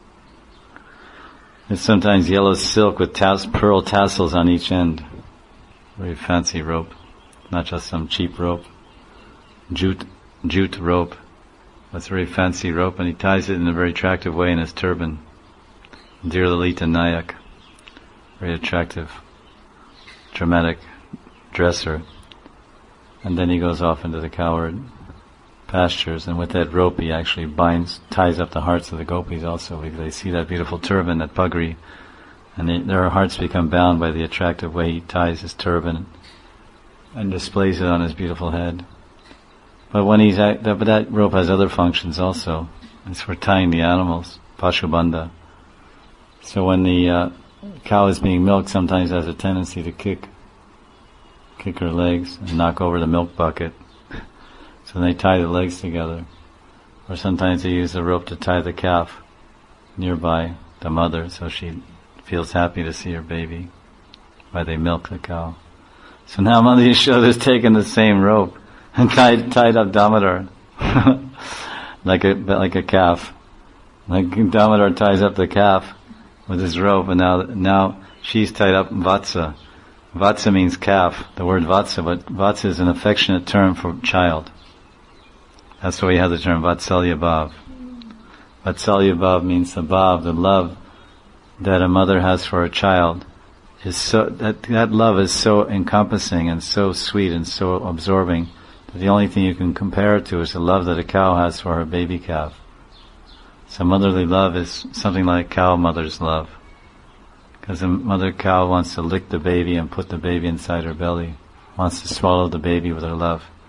It's sometimes yellow silk with pearl tassels on each end. Very fancy rope. Not just some cheap rope. Jute rope. That's a very fancy rope, and he ties it in a very attractive way in his turban. Dear Lalita Nayak, very attractive, dramatic dresser. And then he goes off into the cowherd pastures, and with that rope he actually ties up the hearts of the gopis also, because they see that beautiful turban, that pugri, and their hearts become bound by the attractive way he ties his turban and displays it on his beautiful head. But but that rope has other functions also. It's for tying the animals, Pashubandha. So when the cow is being milked, sometimes it has a tendency to kick her legs and knock over the milk bucket. So they tie the legs together. Or sometimes they use the rope to tie the calf nearby, the mother, so she feels happy to see her baby while they milk the cow. So now Mother Yashoda has taken the same rope and tied up Damodar like a calf. Like Damodar ties up the calf with his rope, and now she's tied up Vatsa. Vatsa means calf, the word Vatsa, but Vatsa is an affectionate term for child. That's why we have the term Vatsalya Bhav. Vatsalya Bhav means the bhav, the love that a mother has for a child. That love is so encompassing and so sweet and so absorbing that the only thing you can compare it to is the love that a cow has for her baby calf. So motherly love is something like cow mother's love. Because the mother cow wants to lick the baby and put the baby inside her belly, wants to swallow the baby with her love.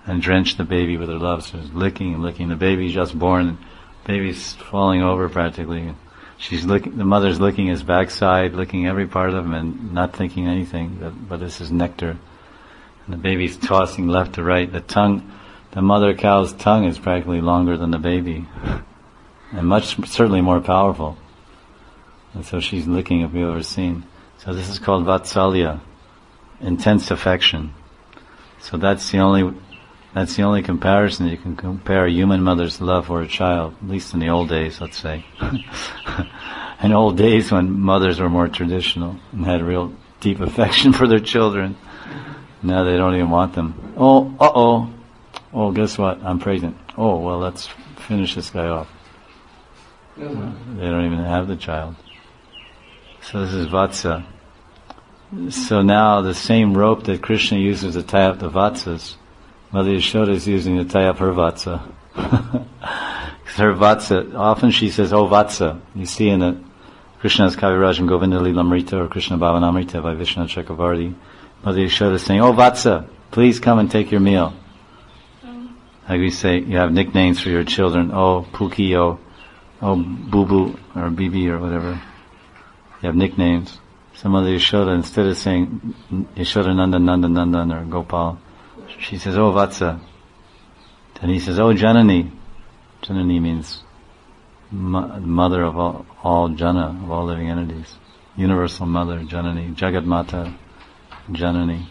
and drenched the baby with her love. So she's licking and licking. The baby's just born. The baby's falling over practically. She's licking, the mother's licking his backside, licking every part of him and not thinking anything, but this is nectar. And the baby's tossing left to right. The mother cow's tongue is practically longer than the baby. And certainly more powerful. And so she's licking if you've ever seen. So this is called Vatsalya, intense affection. So that's the only comparison you can compare a human mother's love for a child, at least in the old days, let's say. In old days when mothers were more traditional and had real deep affection for their children. Now they don't even want them. Oh, guess what? I'm pregnant. Oh, well, let's finish this guy off. They don't even have the child. So this is Vatsa. So now the same rope that Krishna uses to tie up the Vatsas, Mother Yashoda is using to tie up her Vatsa. Her Vatsa, often she says, oh Vatsa. You see in the Krishna's Kaviraj and Govinda Lilamrita or Krishna Bhavanamrita by Vishnu Chakravarti, Mother Yashoda is saying, oh Vatsa, please come and take your meal. Like we say, you have nicknames for your children, oh Puki, oh Boo Boo, or Bibi, or whatever. You have nicknames. So Mother Yashoda, instead of saying Yashoda Nandan or Gopal, she says, oh Vatsa. Then he says, oh Janani. Janani means mother of all Jana, of all living entities. Universal mother, Janani. Jagat Mata, Janani.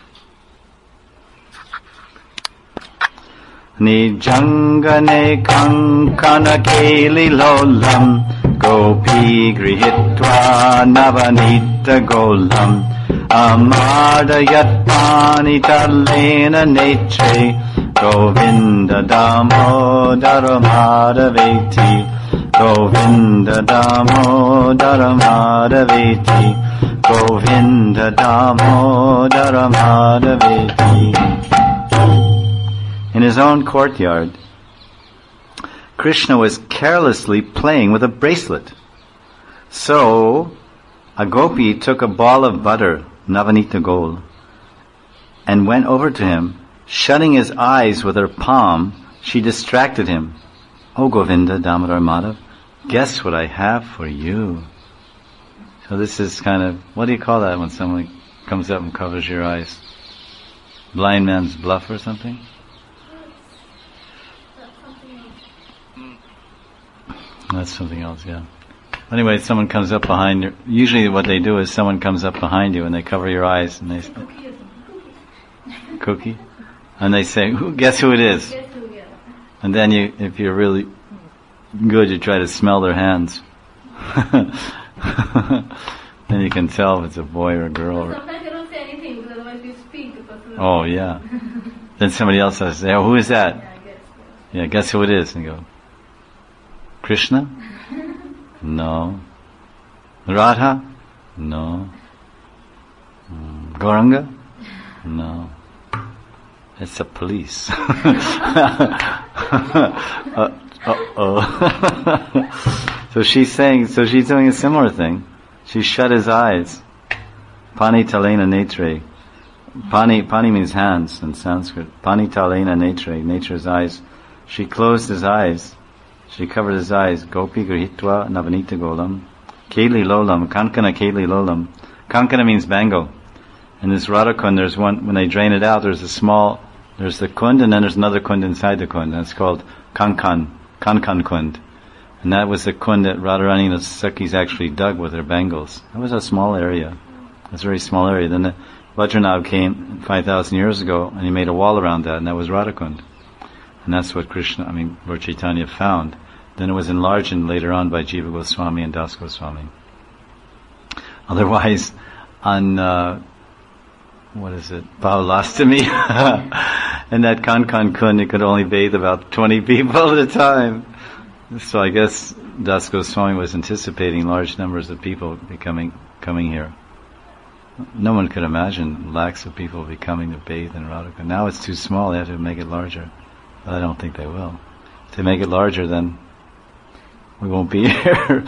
Nijangane kankana keli lolam gopi grihitva navanita golam amadayat panitalena netre govinda damodara madhaveti govinda damodara madhaveti govinda damodara madhaveti. In his own courtyard, Krishna was carelessly playing with a bracelet. So, a gopi took a ball of butter, Navanita gold, and went over to him. Shutting his eyes with her palm, she distracted him. Oh Govinda Damodar Madhav, guess what I have for you. So this is kind of, what do you call that when someone comes up and covers your eyes? Blind man's bluff or something? That's something else, yeah. Anyway, someone comes up behind you. Usually what they do is someone comes up behind you and they cover your eyes and they say, Cookie? And they say, guess who it is? And then if you're really good, you try to smell their hands. Then you can tell if it's a boy or a girl. Sometimes you don't say anything because otherwise you speak. Oh, yeah. Then somebody else says, oh, who is that? Yeah, I guess. Yeah, guess who it is? And you go, Krishna? No. Radha? No. Gauranga? No. It's the police. So she's doing a similar thing. She shut his eyes. Pani talena netre. Pani means hands in Sanskrit. Pani talena netre, nature's eyes. She closed his eyes. She covered his eyes. Gopi grihitva navanita golam. Keli lolam. Kankana keli lolam. Kankana means bangle. In this Radha Kund, there's one, when they drain it out, there's the kund, and then there's another kund inside the kund. And it's called Kankan Kund. And that was the kund that Radharani and the Sakhis actually dug with their bangles. That was a small area. It was a very small area. Then the Vajranath came 5,000 years ago, and he made a wall around that, and that was Radha Kund. And that's what Lord Chaitanya found. Then it was enlarged later on by Jiva Goswami and Das Goswami. Otherwise, on, Bhaulastami, in that Kankan Kund, you could only bathe about 20 people at a time. So I guess Das Goswami was anticipating large numbers of people coming here. No one could imagine lakhs of people coming to bathe in Radha. Now it's too small, they have to make it larger. But I don't think they will. If they make it larger, then we won't be here.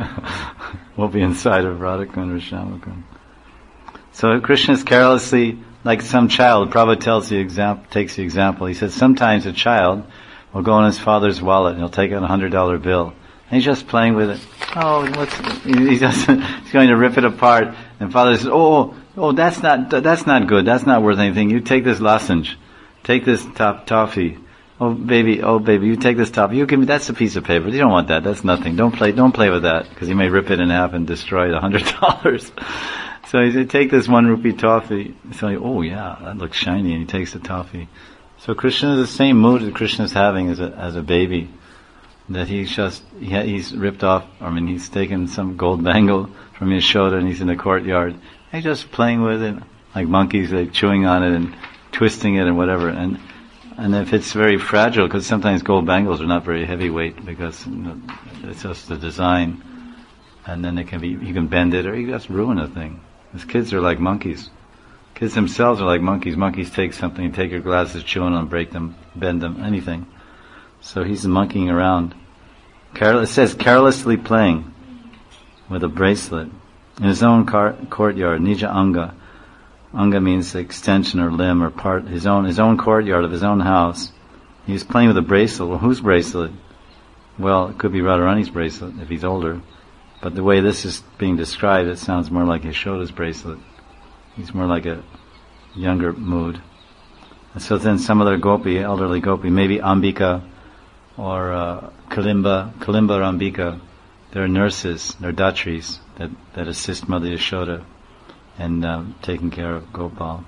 We'll be inside of Radha Kund or Shyamakund. So Krishna is carelessly like some child, Prabhupada takes the example. He says sometimes a child will go in his father's wallet and he'll take out $100 bill. And he's just playing with it. He's going to rip it apart. And father says, oh, that's not good. That's not worth anything. You take this lozenge. Take this toffee. Oh baby, you take this toffee. You give me, that's a piece of paper. You don't want that. That's nothing. Don't play with that. Because you may rip it in half and destroy the $100. So he said, take this 1 rupee toffee. So oh yeah, that looks shiny. And he takes the toffee. So Krishna is the same mood that Krishna is having as a baby. That he's ripped off, he's taken some gold bangle from Yashoda and he's in the courtyard. He's just playing with it, like monkeys, like chewing on it and twisting it and whatever. And if it's very fragile, because sometimes gold bangles are not very heavyweight because it's just the design. And then you can bend it or you just ruin a thing. Because kids are like monkeys. Kids themselves are like monkeys. Monkeys take something, take your glasses, chew on them, break them, bend them, anything. So he's monkeying around. It says carelessly playing with a bracelet in his own courtyard, Nija Anga. Anga means extension or limb or part, his own courtyard of his own house. He's playing with a bracelet. Well, whose bracelet? Well, it could be Radharani's bracelet if he's older. But the way this is being described, it sounds more like Yashoda's bracelet. He's more like a younger mood. And so then some other gopi, elderly gopi, maybe Ambika or Kalimba or Ambika, they're nurses, they're datris that assist Mother Yashoda in taking care of Gopal.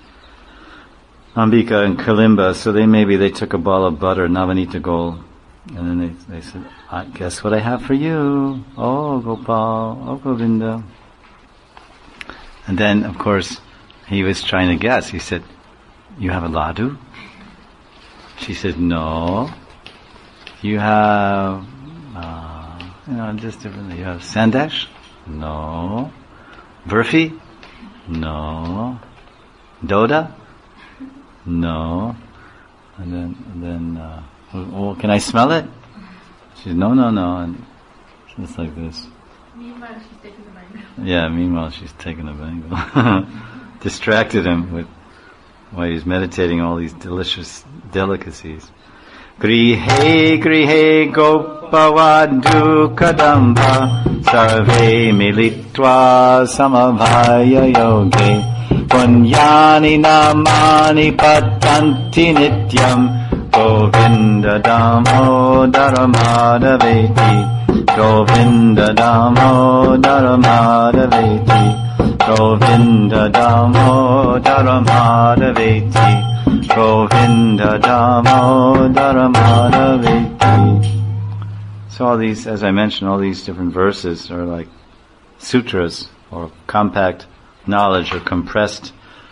Ambika and Kalimba, so they took a ball of butter, Navanita gold, and then they said, guess what I have for you? Oh, Gopal, oh, Govinda. And then, of course, he was trying to guess. He said, you have a laddu? She said, no. You have, just differently. You have sandesh? No. Burfi? No. Doda? No. And then, can I smell it? She said, no. And just like this. Meanwhile, she's taking the bangle. Yeah, meanwhile she's taking the bangle. Distracted him while he's meditating all these delicious delicacies. Grihe gopavadu kadamba sarve militva samavaya yoge punyani namani patanti nityam govinda damodara madhaveti Govinda damodara madhaveti Govinda damodara madhaveti Govinda damodara madhaveti. So all these, as I mentioned, all these different verses are like sutras or compact knowledge or compressed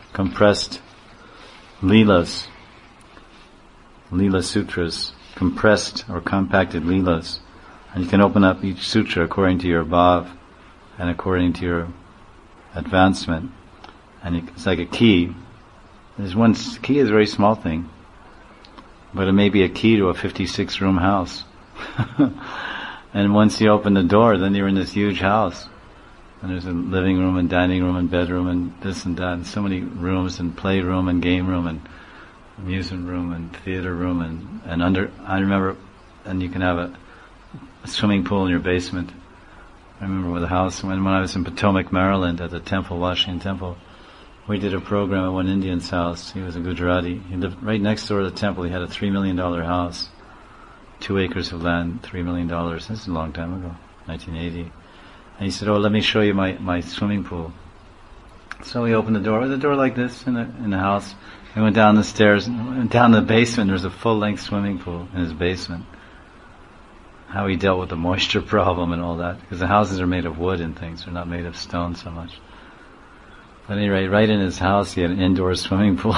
leelas, leela sutras, compressed or compacted leelas. And you can open up each sutra according to your bhav and according to your advancement. And it's like a key. Key is a very small thing, but it may be a key to a 56-room house. And once you open the door, then you're in this huge house. And there's a living room and dining room and bedroom and this and that, and so many rooms and playroom and game room and amusement room and theater room and I remember, and you can have a swimming pool in your basement. I remember with a house when I was in Potomac, Maryland at the temple, Washington Temple, we did a program at one Indian's house. He was a Gujarati. He lived right next door to the temple. He had a $3 million house, 2 acres of land, $3 million. This is a long time ago, 1980. And he said, let me show you my swimming pool. So we opened the door like this in the house. We went down the stairs, and down the basement. There's a full-length swimming pool in his basement. How he dealt with the moisture problem and all that, because the houses are made of wood and things, they're not made of stone so much. But anyway, right in his house he had an indoor swimming pool.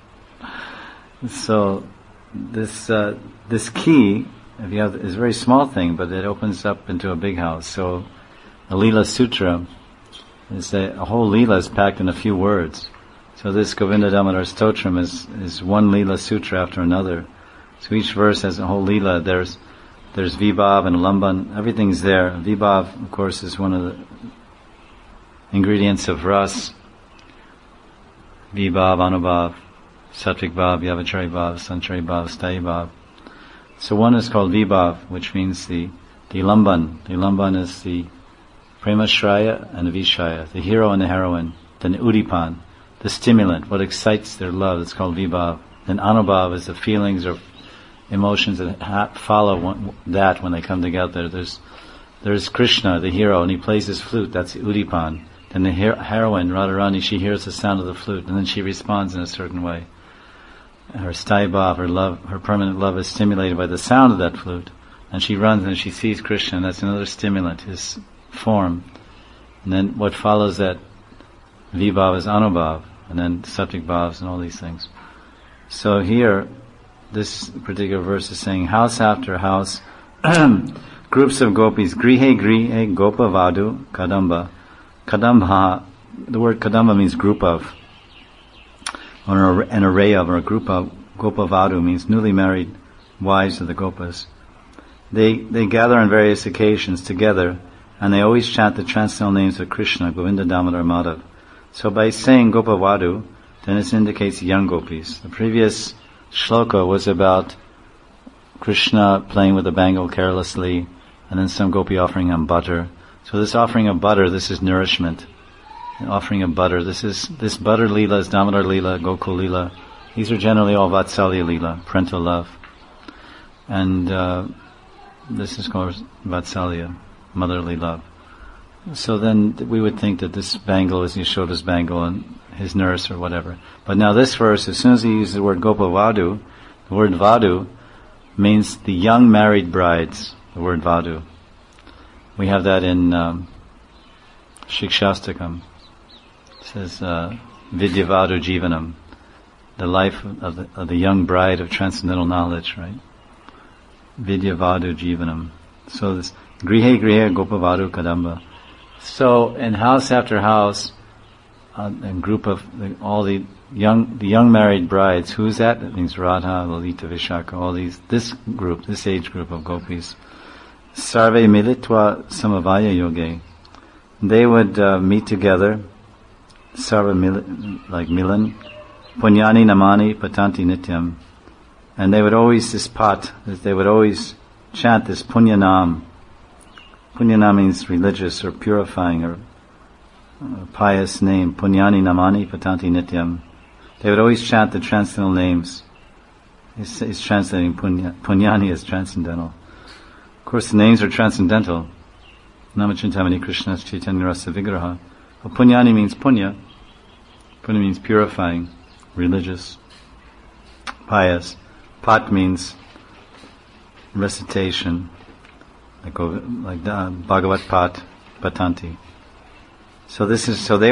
So this key, if you have, is a very small thing, but it opens up into a big house. So the Leela Sutra is a whole Leela is packed in a few words. So this Govinda Damodar Stotram is one Leela Sutra after another. So each verse has a whole Leela. There's Vibhav and Lamban, everything's there. Vibhav, of course, is one of the ingredients of ras. Vibhav, Anubhav, Sattvic Bhav, Vyavachari Bhav, Sanchari Bhav, Sthayi Bhav. So one is called Vibhav, which means the Lamban. The Lamban is the Premashraya and the Vishaya, the hero and the heroine. Then the Udipan, the stimulant, what excites their love, it's called Vibhav. Then Anubhav is the feelings or emotions that follow that when they come together. There's Krishna, the hero, and he plays his flute, that's the Udipan. Then the heroine, Radharani, she hears the sound of the flute, and then she responds in a certain way. Her Sthayi Bhav, her love, her permanent love is stimulated by the sound of that flute. And she runs and she sees Krishna, and that's another stimulant, his form. And then what follows that Vibhav is Anubhav, and then Sattvic Bhavs and all these things. So here, this particular verse is saying, house after house, groups of gopis, grihe grihe gopa vadu kadamba. Kadamba, the word kadamba means group of, or an array of, or a group of. Gopa vadu means newly married wives of the gopas. They gather on various occasions together, and they always chant the transcendental names of Krishna, Govinda, Damodar, Madhav. So by saying gopa vadu, then this indicates young gopis. The previous shloka was about Krishna playing with the bangle carelessly, and then some gopi offering him butter. So this offering of butter, this is nourishment. An offering of butter. This butter lila is Damodar lila, Gokul lila. These are generally all Vatsalya lila, parental love. And this is called Vatsalya, motherly love. So then we would think that this bangle is Yashoda's bangle and his nurse or whatever. But now this verse, as soon as he uses the word Gopa Vadu, the word Vadu means the young married brides, the word Vadu. We have that in Shikshastakam. It says, Vidyavadu Jivanam, the life of the young bride of transcendental knowledge, right? Vidyavadu Jivanam. So this, Grihe Grihe Gopavadu Kadamba. So in house after house, a group of all the young married brides, who's that? That means Radha, Lalita, Vishaka, all these, this age group of gopis. Sarve militva samavaya yoge. They would meet together, sarva like milan, punyani namani patanti nityam. And they would always, they would always chant this punyanam. Punyanam means religious or purifying or pious name. Punyani namani patanti nityam. They would always chant the transcendental names. It's translating punyani as transcendental. Of course, the names are transcendental. Namachintamani Krishna's Chaitanya Rasa Vigraha. But punyani means punya. Punya means purifying, religious, pious. Pat means recitation, like Bhagavat Pat, Patanti. So this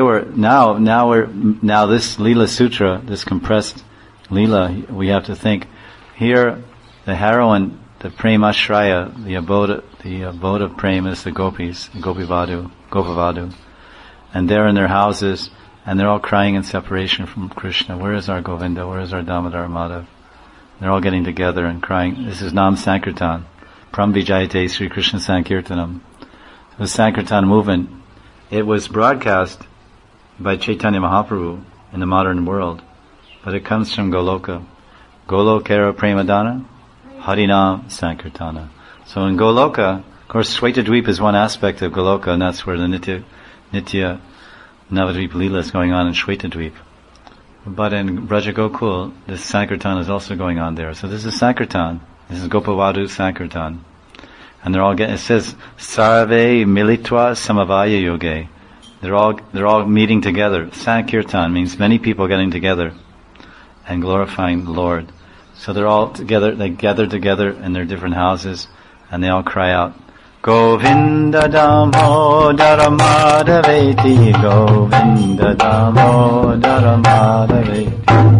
Leela Sutra, this compressed Leela, we have to think, here the heroine, the Premashraya, the abode of Prem is the gopis, Gopavadu. And they're in their houses, and they're all crying in separation from Krishna. Where is our Govinda? Where is our Damodar Madhav? They're all getting together and crying. This is Nam Sankirtan. Pram Vijayate Sri Krishna Sankirtanam. The Sankirtan movement, it was broadcast by Chaitanya Mahaprabhu in the modern world, but it comes from Goloka. Golokera Premadana, Harinam Sankirtana. So in Goloka, of course, Shwetadweep is one aspect of Goloka, and that's where the Nitya Navadvip Leela is going on in Shwetadweep. But in Braja Gokul, this Sankirtan is also going on there. So this is Sankirtan. This is Gopavadu Sankirtan. And they're all it says, Sarve Militva Samavaya Yoge. They're all meeting together. Sankirtan means many people getting together and glorifying the Lord. So they're all together, they gather together in their different houses, and they all cry out, Govinda Damodara Madhaveti, Govinda Damodara Madhaveti.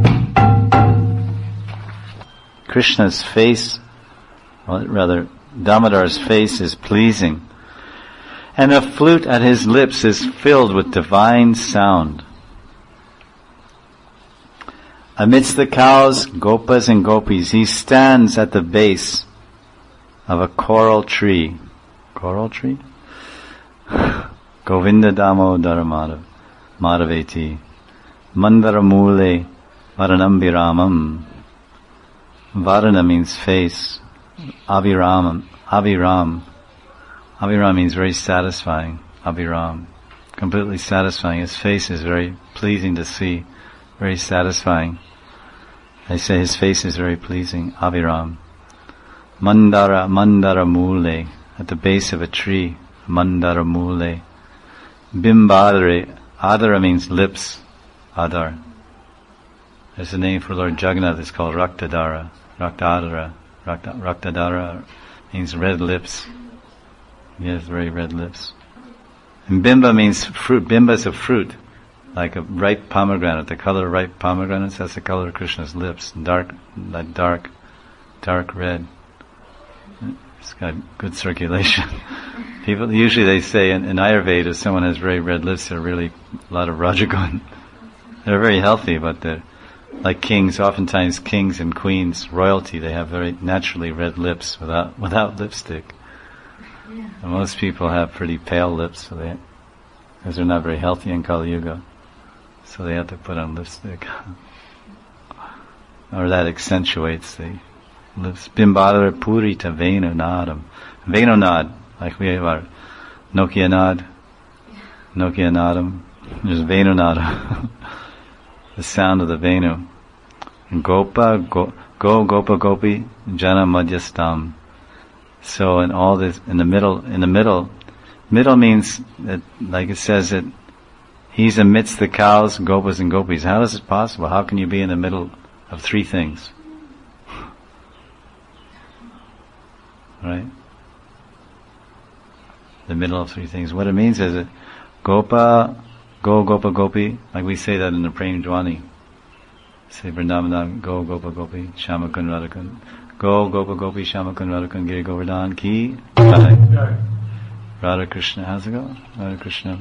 Krishna's face, or rather, Damodar's face is pleasing, and the flute at his lips is filled with divine sound. Amidst the cows, gopas and gopis, he stands at the base of a coral tree. Coral tree? Govinda Damodara Madhaveti. Mandara mule varanam viramam. Varana means face. Aviram. Aviram means very satisfying. Aviram. Completely satisfying. His face is very pleasing to see. Very satisfying. They say his face is very pleasing. Aviram. Mandara mule. At the base of a tree. Mandara mule. Bimbadare. Adara means lips. Adar. There's a name for Lord Jagannath. It's called Raktadara. Raktadara means red lips. He has very red lips. And Bimba means fruit. Bimba is a fruit, like a ripe pomegranate. The color of ripe pomegranates, that's the color of Krishna's lips. Dark red. It's got good circulation. People usually they say in Ayurveda, if someone has very red lips, they're really a lot of Rajagun. They're very healthy, but they're like kings. Oftentimes, kings and queens, royalty, they have very naturally red lips without lipstick. Yeah. And most people have pretty pale lips, because they're not very healthy in Kali Yuga, so they have to put on lipstick, or that accentuates the lips. Bimbadara purita venu nadam. Venu nad, like we have our Nokia nadam. There's Venu nada. The sound of the Venu. Gopa gopi jana madhyastam. So in all this, in the middle means that, like it says that he's amidst the cows, gopas and gopis. How is it possible? How can you be in the middle of three things? Right? The middle of three things. What it means is that Gopa gopi, like we say that in the Prem Dwani. Say Vrindavan, go Gopa gopi, Shamakun Radhakun. Go Gopa gopi, Shamakun Radhakun, Giri Govardhan, Ki, Radha Krishna. How's it go? Radha Krishna.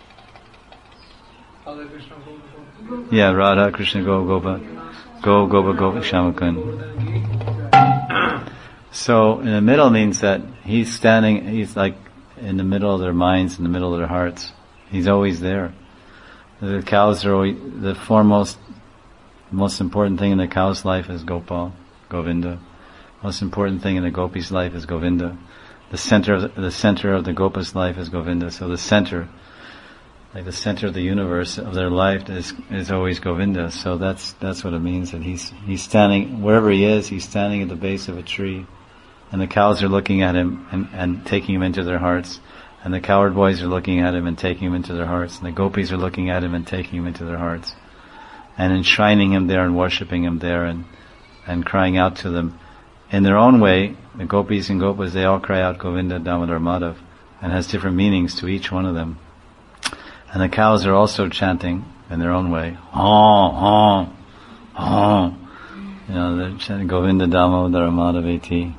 Yeah, Radha Krishna, go Gopa gopi, Shamakun. So in the middle means that he's like in the middle of their minds, in the middle of their hearts. He's always there. The cows are always, the most important thing in the cow's life is Gopal, Govinda. Most important thing in the gopi's life is Govinda. The center of the gopa's life is Govinda. So the center, like the center of the universe of their life is always Govinda. So that's what it means, that he's standing wherever he is. He's standing at the base of a tree, and the cows are looking at him and taking him into their hearts. And the cowherd boys are looking at him and taking him into their hearts. And the gopis are looking at him and taking him into their hearts. And enshrining him there and worshipping him there and crying out to them. In their own way, the gopis and gopas, they all cry out Govinda, Damodar, Madhav, and has different meanings to each one of them. And the cows are also chanting in their own way. They're chanting Govinda, Damodar, Madhav, eti.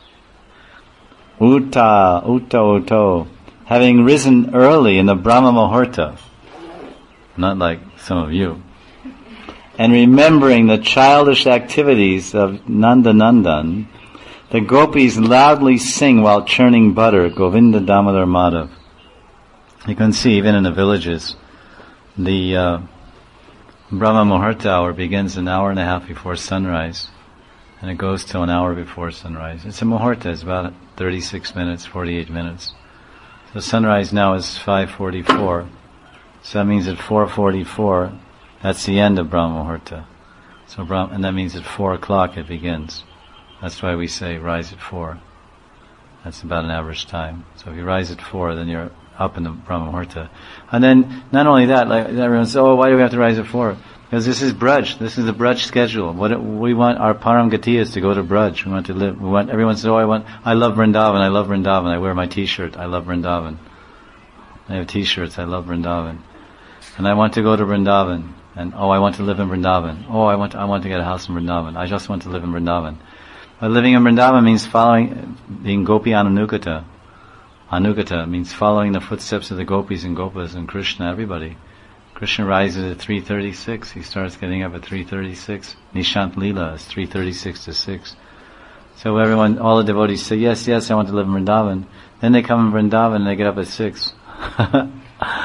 Uto. Having risen early in the Brahma Muhurta, not like some of you, and remembering the childish activities of Nanda Nandan, the gopis loudly sing while churning butter, Govinda Damodar Madhav. You can see even in the villages, the Brahma Muhurta hour begins an hour and a half before sunrise, and it goes till an hour before sunrise. It's a Muhurta, it's about 36 minutes, 48 minutes. So sunrise now is 5:44. So that means at 4:44, that's the end of Brahma Muhurta. And that means at 4 o'clock it begins. That's why we say rise at 4. That's about an average time. So if you rise at 4, then you're up in the Brahma Muhurta. And then, not only that, like everyone says, why do we have to rise at 4? Because this is Braj. This is the Braj schedule. What we want, our Param Gati is to go to Braj. We want to live. Everyone says, I love Vrindavan, I love Vrindavan. I wear my t-shirt, I love Vrindavan. I have t-shirts, I love Vrindavan. And I want to go to Vrindavan. And, I want to live in Vrindavan. I want to get a house in Vrindavan. I just want to live in Vrindavan. But living in Vrindavan means being Gopi Anukata. Anukata means following the footsteps of the gopis and gopas and Krishna, everybody. Krishna rises at 3:36. He starts getting up at 3:36. Nishant Leela is 3:36 to 6. So all the devotees say, yes, I want to live in Vrindavan. Then they come in Vrindavan and they get up at 6.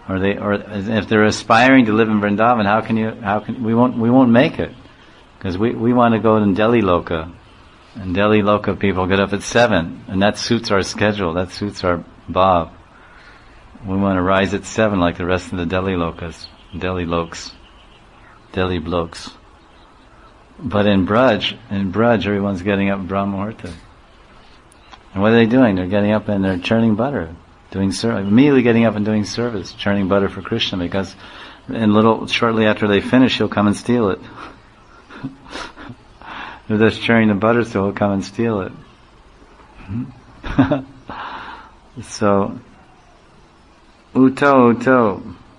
or if they're aspiring to live in Vrindavan, we won't make it. Because we want to go in Delhi Loka. And Delhi Loka people get up at 7, and that suits our schedule, that suits our bhav. We want to rise at 7 like the rest of the Delhi Lokas, Delhi Loks, Delhi blokes. But in Braj, everyone's getting up Brahma Muhurta. And what are they doing? They're getting up and they're churning butter, immediately getting up and doing service, churning butter for Krishna, because shortly after they finish, he'll come and steal it. They're just churning the butter, so he'll come and steal it. So, Uto.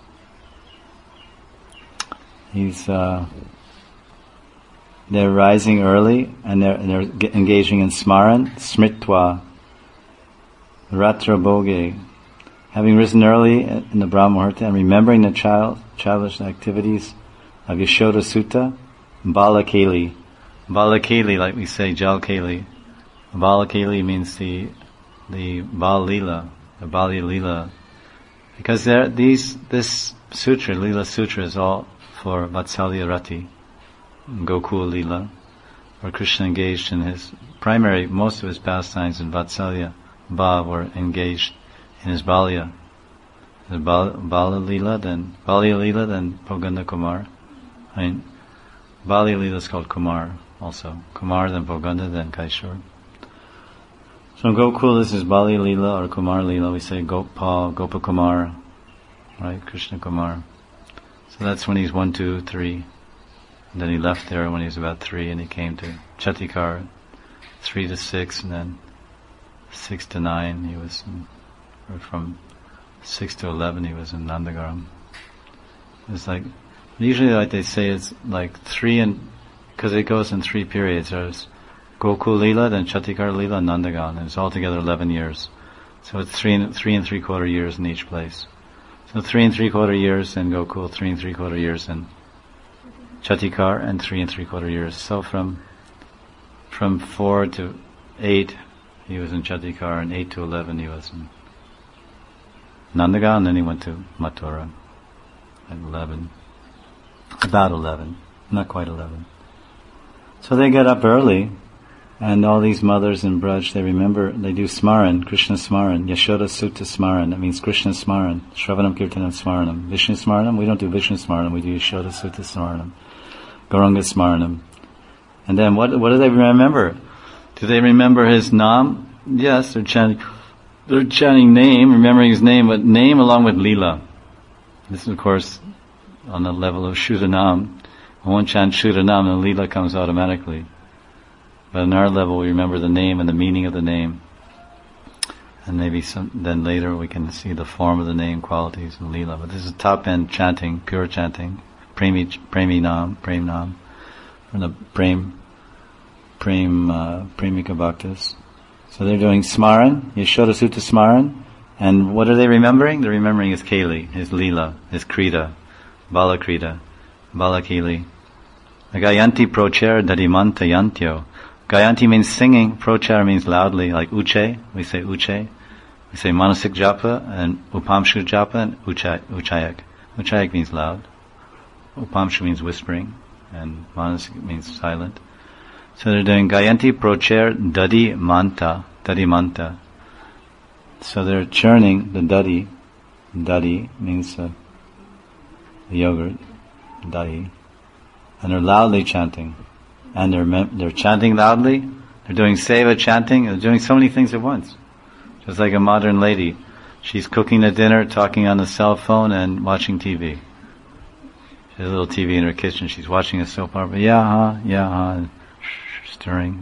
They're rising early, and they're engaging in smaran, smritva, ratra bhoge, having risen early in the Brahma Muhurta and remembering the childish activities of Yashoda Sutta, Balakeli. Balakeli, like we say, Jalkeli. Balakeli means the Bal Leela, the Bali Leela. Because this sutra, Leela Sutra, is all for Vatsalya Rati, Gokul Leela, where Krishna engaged in most of his pastimes in Vatsalya Bhav were engaged in his Balya. The Bala Leela, then Poganda Kumar. Bali Leela is called Kumar also. Kumar, then Poganda, then Kaishor. So in Gokul, this is Bali Leela or Kumar Leela. We say Gopal, Gopakumar, right? Krishna Kumar. So that's when he's 1, 2, 3. And then he left there when he was about 3, and he came to Chatikar, 3 to 6, and then 6 to 9 he was or from 6 to 11 he was in Nandagaram. It's like, usually like they say it's like 3 because it goes in 3 periods. There's Gokul Leela, then Chatikar Leela, and Nandagan, and it's altogether 11 years. So it's 3 and 3/4 years in each place. So 3 and 3/4 years in Gokul, 3 and 3/4 years in Chatikar, and 3 and 3/4 years. So from 4 to 8 he was in Chatikar, and 8 to 11 he was in Nandagan, and then he went to Mathura at 11. About 11, not quite 11. So they get up early, and all these mothers in Braj, they do Smaran, Krishna Smaran, Yashoda Sutta Smaran. That means Krishna Smaran, Shravanam Kirtanam Smaranam. Vishnu Smaranam, we don't do Vishnu Smaranam, we do Yashoda Sutta Smaranam. Gauranga Smaranam. And then what do they remember? Do they remember his Nam? Yes, they're chanting name, remembering his name, but name along with Leela. This is of course on the level of Shuddhanam. When one chants Shuddhanam, the Leela comes automatically. But on our level, we remember the name and the meaning of the name. And maybe then later we can see the form of the name, qualities of Leela. But this is top-end chanting, pure chanting. Premi Nam, Prem Nam. From the Premika Bhaktas. So they're doing Smaran, Yashoda Sutta Smaran. And what are they remembering? They're remembering his Keli, his Leela, his Krida, Bala Krida, Bala Keli. Gayanti Procher Dadimanta Yantyo. Gayanti means singing, Prochar means loudly, like Uche, we say Uche. We say Manasik Japa and Upamshu Japa and Uchayak. Uchayak means loud. Upamshu means whispering, and Manasik means silent. So they're doing Gayanti Procher Dadi Manta. So they're churning the Dadi. Dadi means the yogurt, Dadi. And they're loudly chanting. And they're chanting loudly, they're doing seva chanting, they're doing so many things at once. Just like a modern lady. She's cooking the dinner, talking on the cell phone, and watching TV. She has a little TV in her kitchen, she's watching a soap opera, stirring,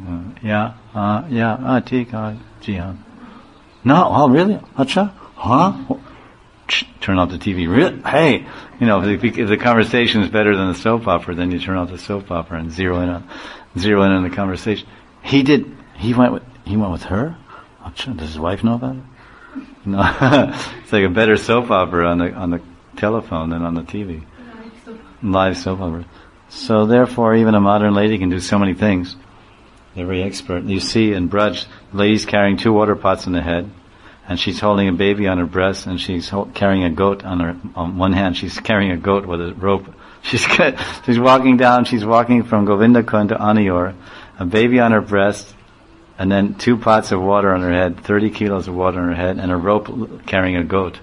tik, ji, no, oh really? Acha? Huh? Turn off the TV. Hey, if the conversation is better than the soap opera, then you turn off the soap opera and zero in on the conversation. He went with her? Does his wife know about it? No. It's like a better soap opera on the telephone than on the TV. Live soap opera. So therefore, even a modern lady can do so many things. They're very expert. You see in Braj, ladies carrying 2 water pots on the head, and she's holding a baby on her breast, and she's carrying a goat on one hand. She's carrying a goat with a rope. She's walking from Govinda Kund to Anayor, a baby on her breast, and then 2 pots of water on her head, 30 kilos of water on her head, and a rope carrying a goat.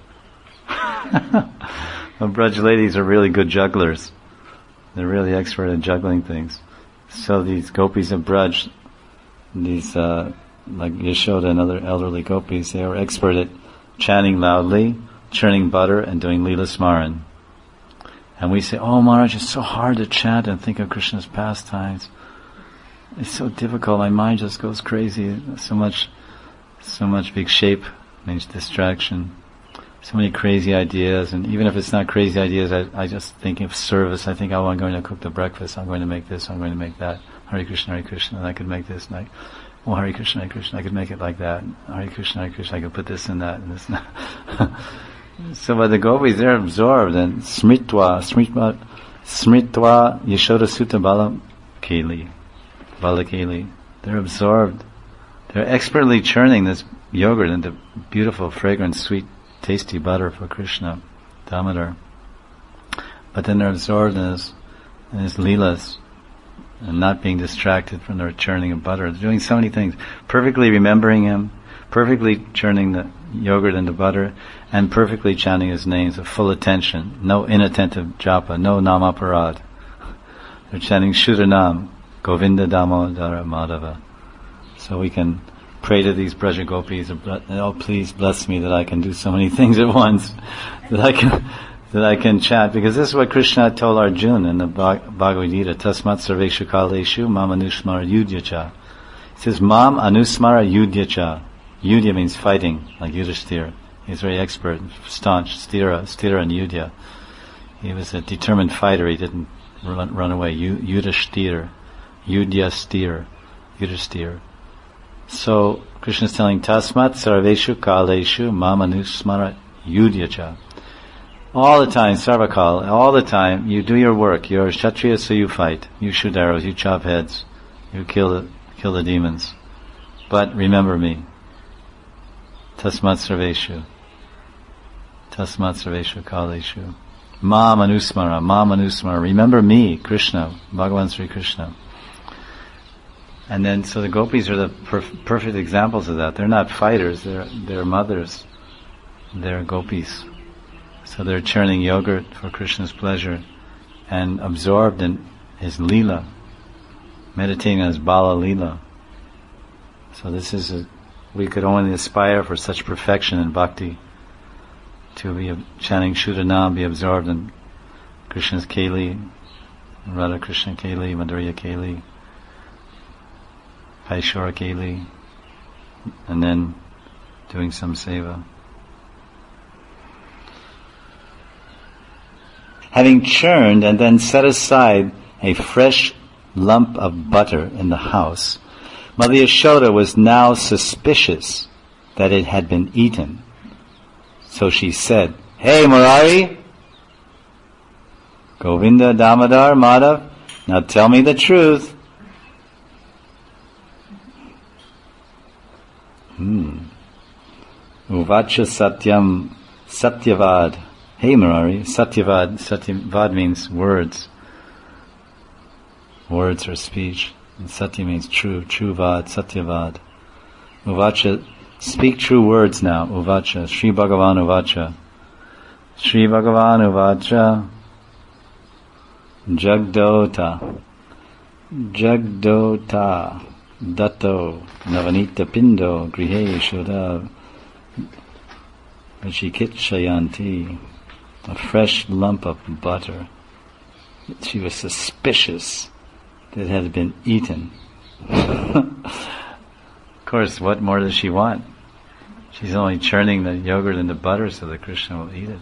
The Braj ladies are really good jugglers. They're really expert at juggling things. So these gopis of Braj, these like Yashoda and other elderly gopis, they are expert at chanting loudly, churning butter, and doing Leela Smaran. And we say, "Oh Maharaj, it's so hard to chant and think of Krishna's pastimes. It's so difficult, my mind just goes crazy. So much vikshepa means distraction. So many crazy ideas, and even if it's not crazy ideas, I just think of service. I think, I'm going to cook the breakfast, I'm going to make this, I'm going to make that. Hare Krishna, and I could make this, and Hare Krishna, I could make it like that. Hare Krishna, I could put this and that, and this and that." So by the gopis, they're absorbed, and smritva, Yashoda Sutta Balakeli. They're absorbed. They're expertly churning this yogurt into beautiful, fragrant, sweet, tasty butter for Krishna, Damodar. But then they're absorbed in his leelas and not being distracted from their churning of butter. They're doing so many things. Perfectly remembering him, perfectly churning the yogurt into butter, and perfectly chanting his names with full attention. No inattentive japa, no namaparad. They're chanting Shuddhanam, Govinda Damodara Madhava. So we can pray to these Braja Gopis, "Oh, please bless me that I can do so many things at once, that I can chant," because this is what Krishna told Arjuna in the Bhagavad Gita, "Tasmat sarveshu kaleshu mam anusmara yudhyacha." It says, "Mam anusmara yudhyacha." Yudhya means fighting, like Yudhishthira. He's very expert, staunch, stira and yudhya. He was a determined fighter. He didn't run away. Yudhishthira. Yudhya Yudhishthira. So Krishna is telling, "Tasmat sarveshu kaleshu mam anusmara yudhyacha." All the time, sarvakal, all the time, you do your work. You're a Kshatriya, so you fight. You shoot arrows, you chop heads, you kill the demons. But remember me. Tasmat sarveshu kaleshu. Mam anusmara. Remember me, Krishna, Bhagavan Sri Krishna. And then, so the gopis are the perfect examples of that. They're not fighters, they're mothers. They're gopis. So they're churning yogurt for Krishna's pleasure and absorbed in his Leela, meditating on his Bala Leela. So we could only aspire for such perfection in bhakti, to be chanting Shuddhanam, be absorbed in Krishna's Keli, Radha Krishna Keli, Madhurya Keli, Paishwara Keli, and then doing some seva. Having churned and then set aside a fresh lump of butter in the house, Mother Yashoda was now suspicious that it had been eaten. So she said, "Hey Murari, Govinda Damodar Madhav, now tell me the truth." Uvacha Satyam Satyavad. Hey Murari, Satyavad means words. Words or speech. And Satya means true, Vad, Satyavad. Uvacha, speak true words now, Uvacha, Sri Bhagavan Uvacha. Sri Bhagavan Uvacha, Jagdota, Dato, Navanita Pindo, Grihe Shoda, Rishikitshayanti, a fresh lump of butter. She was suspicious that it had been eaten. Of course, what more does she want? She's only churning the yogurt into butter so that Krishna will eat it.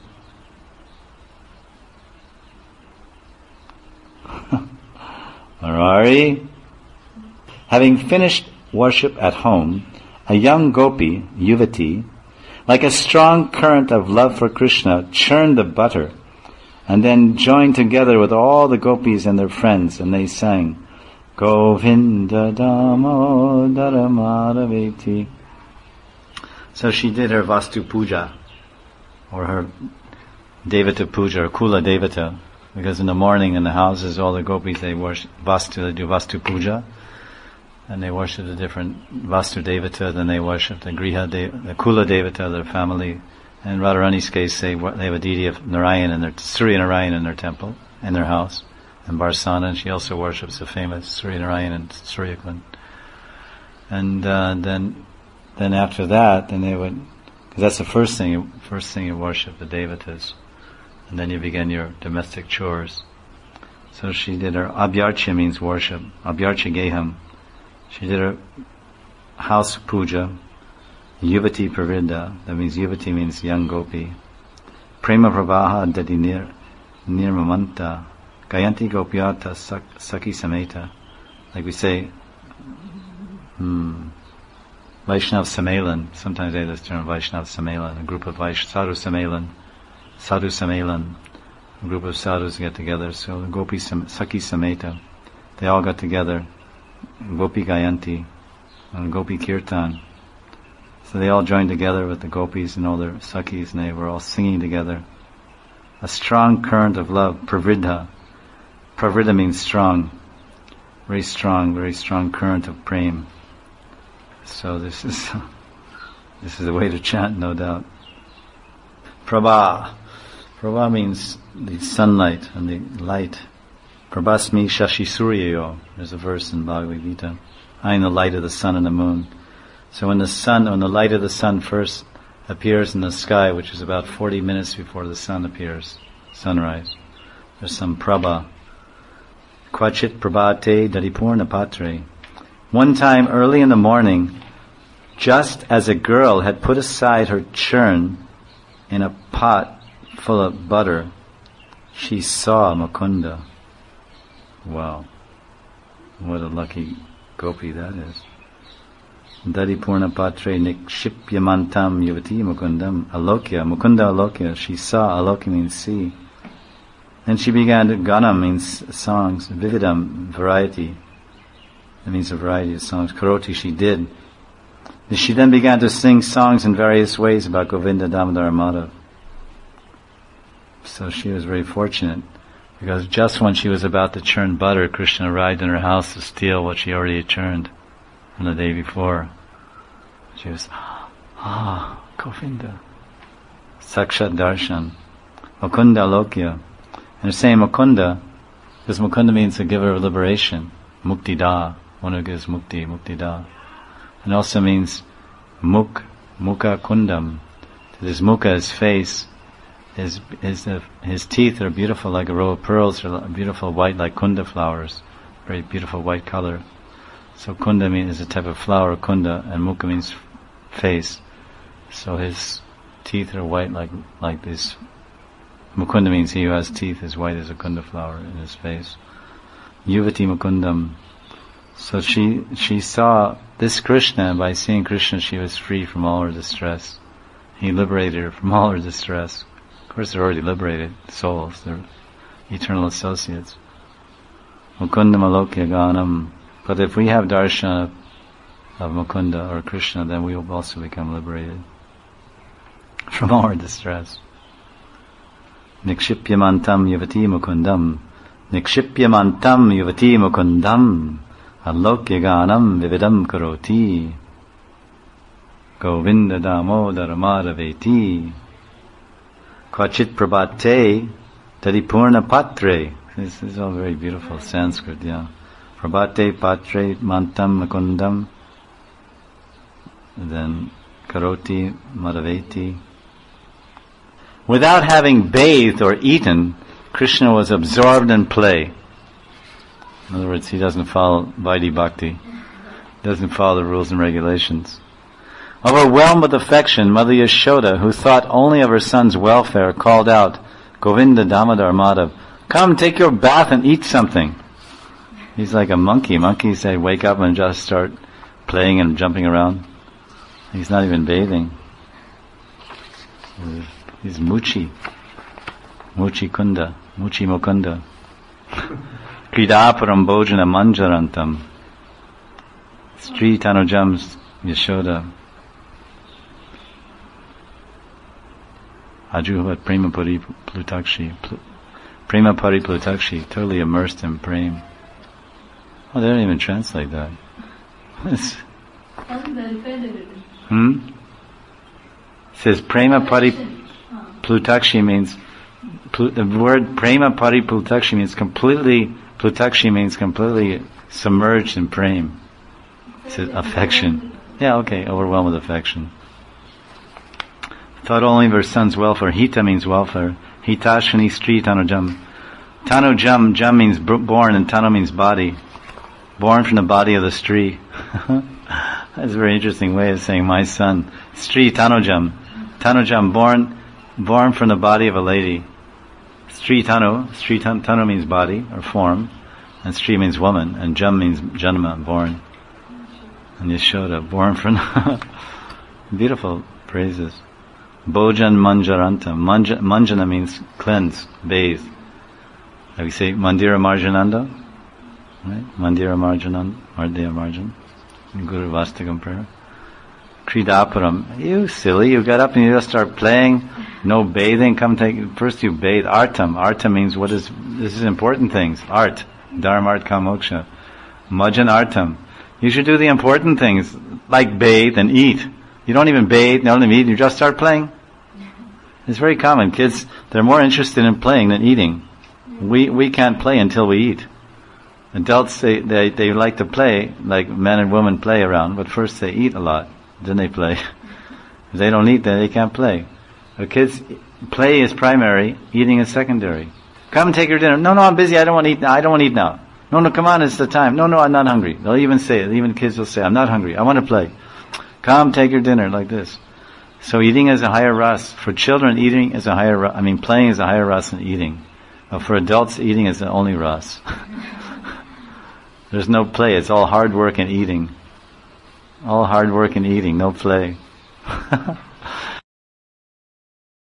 Murari, having finished worship at home, a young gopi, Yuvati, like a strong current of love for Krishna, churned the butter and then joined together with all the gopis and their friends, and they sang, Govinda Damodara Madhaveti. So she did her Vastu Puja, or her Devata Puja, or Kula Devata, because in the morning in the houses, all the gopis, they worship Vastu, they do Vastu Puja, and they worship the different Vastu Devata, then they worship the Griha, the Kula Devata, their family. And in Radharani's case, they have a deity of Narayan, Surya Narayan in their temple, in their house. And Barsana, and she also worships the famous Surya Narayan and Surya Kund. And then after that, then they would, because that's the first thing you worship, the devatas. And then you begin your domestic chores. So she did her Abhyarcha, means worship, Abhyarcha Geham. She did her house puja, Yuvati Pravridha, that means Yuvati means young gopi. Prema Pravaha Dadi Nirmamanta, Gayanti Gopyata Saki Sameta. Like we say, Vaishnav Samelan, sometimes they have this term Vaishnav Samelan, a group of Sadhu Samelan, a group of sadhus get together. So the Gopi Saki Sameta, they all got together, Gopi Gayanti, and Gopi Kirtan. So they all joined together with the gopis and all their Sakis, and they were all singing together. A strong current of love, Pravridha. Pravridha means strong, very strong current of prem. So this is a way to chant, no doubt. Prabha means the sunlight and the light. Prabhasmi Shashi Suryayo. There's a verse in Bhagavad Gita. I am the light of the sun and the moon. So when the light of the sun first appears in the sky, which is about 40 minutes before the sun appears, sunrise, there's some prabha. Kvachit prabhate dadipurna patre. One time early in the morning, just as a girl had put aside her churn in a pot full of butter, she saw Mukunda. Wow. What a lucky gopi that is. Dadipurna patre nikshipyamantam yuvati mukundam alokya. Mukunda alokya. She saw. Alokya means see. Then she began to, Ganam means songs, Vividam, variety. That means a variety of songs. Karoti, she did. She then began to sing songs in various ways about Govinda Damodar Madhav. So she was very fortunate, because just when she was about to churn butter, Krishna arrived in her house to steal what she already had churned from the day before. She was, Govinda. Sakshat Darshan. Mukunda Alokya. And they're saying Mukunda, because Mukunda means the giver of liberation. Mukti da, one who gives mukti, mukti da. And also means mukha kundam. His mukha, his face, his teeth are beautiful like a row of pearls, or beautiful white like kunda flowers, very beautiful white color. So kunda means a type of flower, kunda, and mukha means face. So his teeth are white like this. Mukunda means he who has teeth as white as a kunda flower in his face. Yuvati Mukundam. So she saw this Krishna, and by seeing Krishna she was free from all her distress. He liberated her from all her distress. Of course they're already liberated souls, they're eternal associates. Mukundam alokya ganam. But if we have darshan of Mukunda or Krishna, then we will also become liberated from all our distress. Nikshipyamantam yuvati mukundam. Nikshipyamantam yuvati mukundam. Alokya ganam vividam karoti. Govinda damodara madhaveti. Kvachit prabhate tadipurna patre. This is all very beautiful Sanskrit, yeah. Prabhate patre mantam mukundam. And then karoti madhaveti. Without having bathed or eaten, Krishna was absorbed in play. In other words, he doesn't follow Vaidhi Bhakti, doesn't follow the rules and regulations. Overwhelmed with affection, Mother Yashoda, who thought only of her son's welfare, called out, Govinda Damodar Madhav, come take your bath and eat something. He's like a monkey. Monkeys, they wake up and just start playing and jumping around. He's not even bathing. He's Muchi Kunda, Muchi Mukunda. Kridaparam Bhojana Manjarantam. Sri Tanujam Yashoda. Ajuhat Prema Pari Plutakshi. Prema Pari Plutakshi, totally immersed in prema. Oh, they don't even translate that. It says Prema Pari Plutakshi means, the word Prema Pari Plutakshi means completely submerged in prema. It says affection. Yeah, okay, overwhelmed with affection. Thought only of her son's welfare. Hita means welfare. Hitashani Stri Tanujam. Tanujam, Jam means born, and Tanu means body. Born from the body of the Stri. That's a very interesting way of saying my son. Stri Tanujam. Tanujam, born from the body of a lady. Stri Tanu means body or form, and Stri means woman, and Jam means Janma, born. And Yashoda, born from beautiful phrases. Bhojan Manjaranta. Manjana means cleanse, bathe. Like we say Mandira Marjananda, right? Mandira Marjananda, Mardaya Marjan, in Guru Vastakam prayer. Kridaparam. You silly, you got up and you just start playing, no bathing, first you bathe. Artam means this is important things. Art. Dharma, art, kamoksha. Majan Artam. You should do the important things, like bathe and eat. You don't even bathe, don't even eat, you just start playing. It's very common. Kids, they're more interested in playing than eating. We can't play until we eat. Adults, they like to play, like men and women play around, but first they eat a lot, then they play. If they don't eat, then they can't play. But kids, play is primary, eating is secondary. Come take your dinner. No, I'm busy, I don't want to eat now. No, come on, it's the time. No, I'm not hungry. They'll even say it. Even kids will say, I'm not hungry, I want to play. Come, take your dinner, like this. So eating is a higher ras. For children, playing is a higher ras than eating. But for adults, eating is the only ras. There's no play, it's all hard work and eating. All hard work and eating, no play.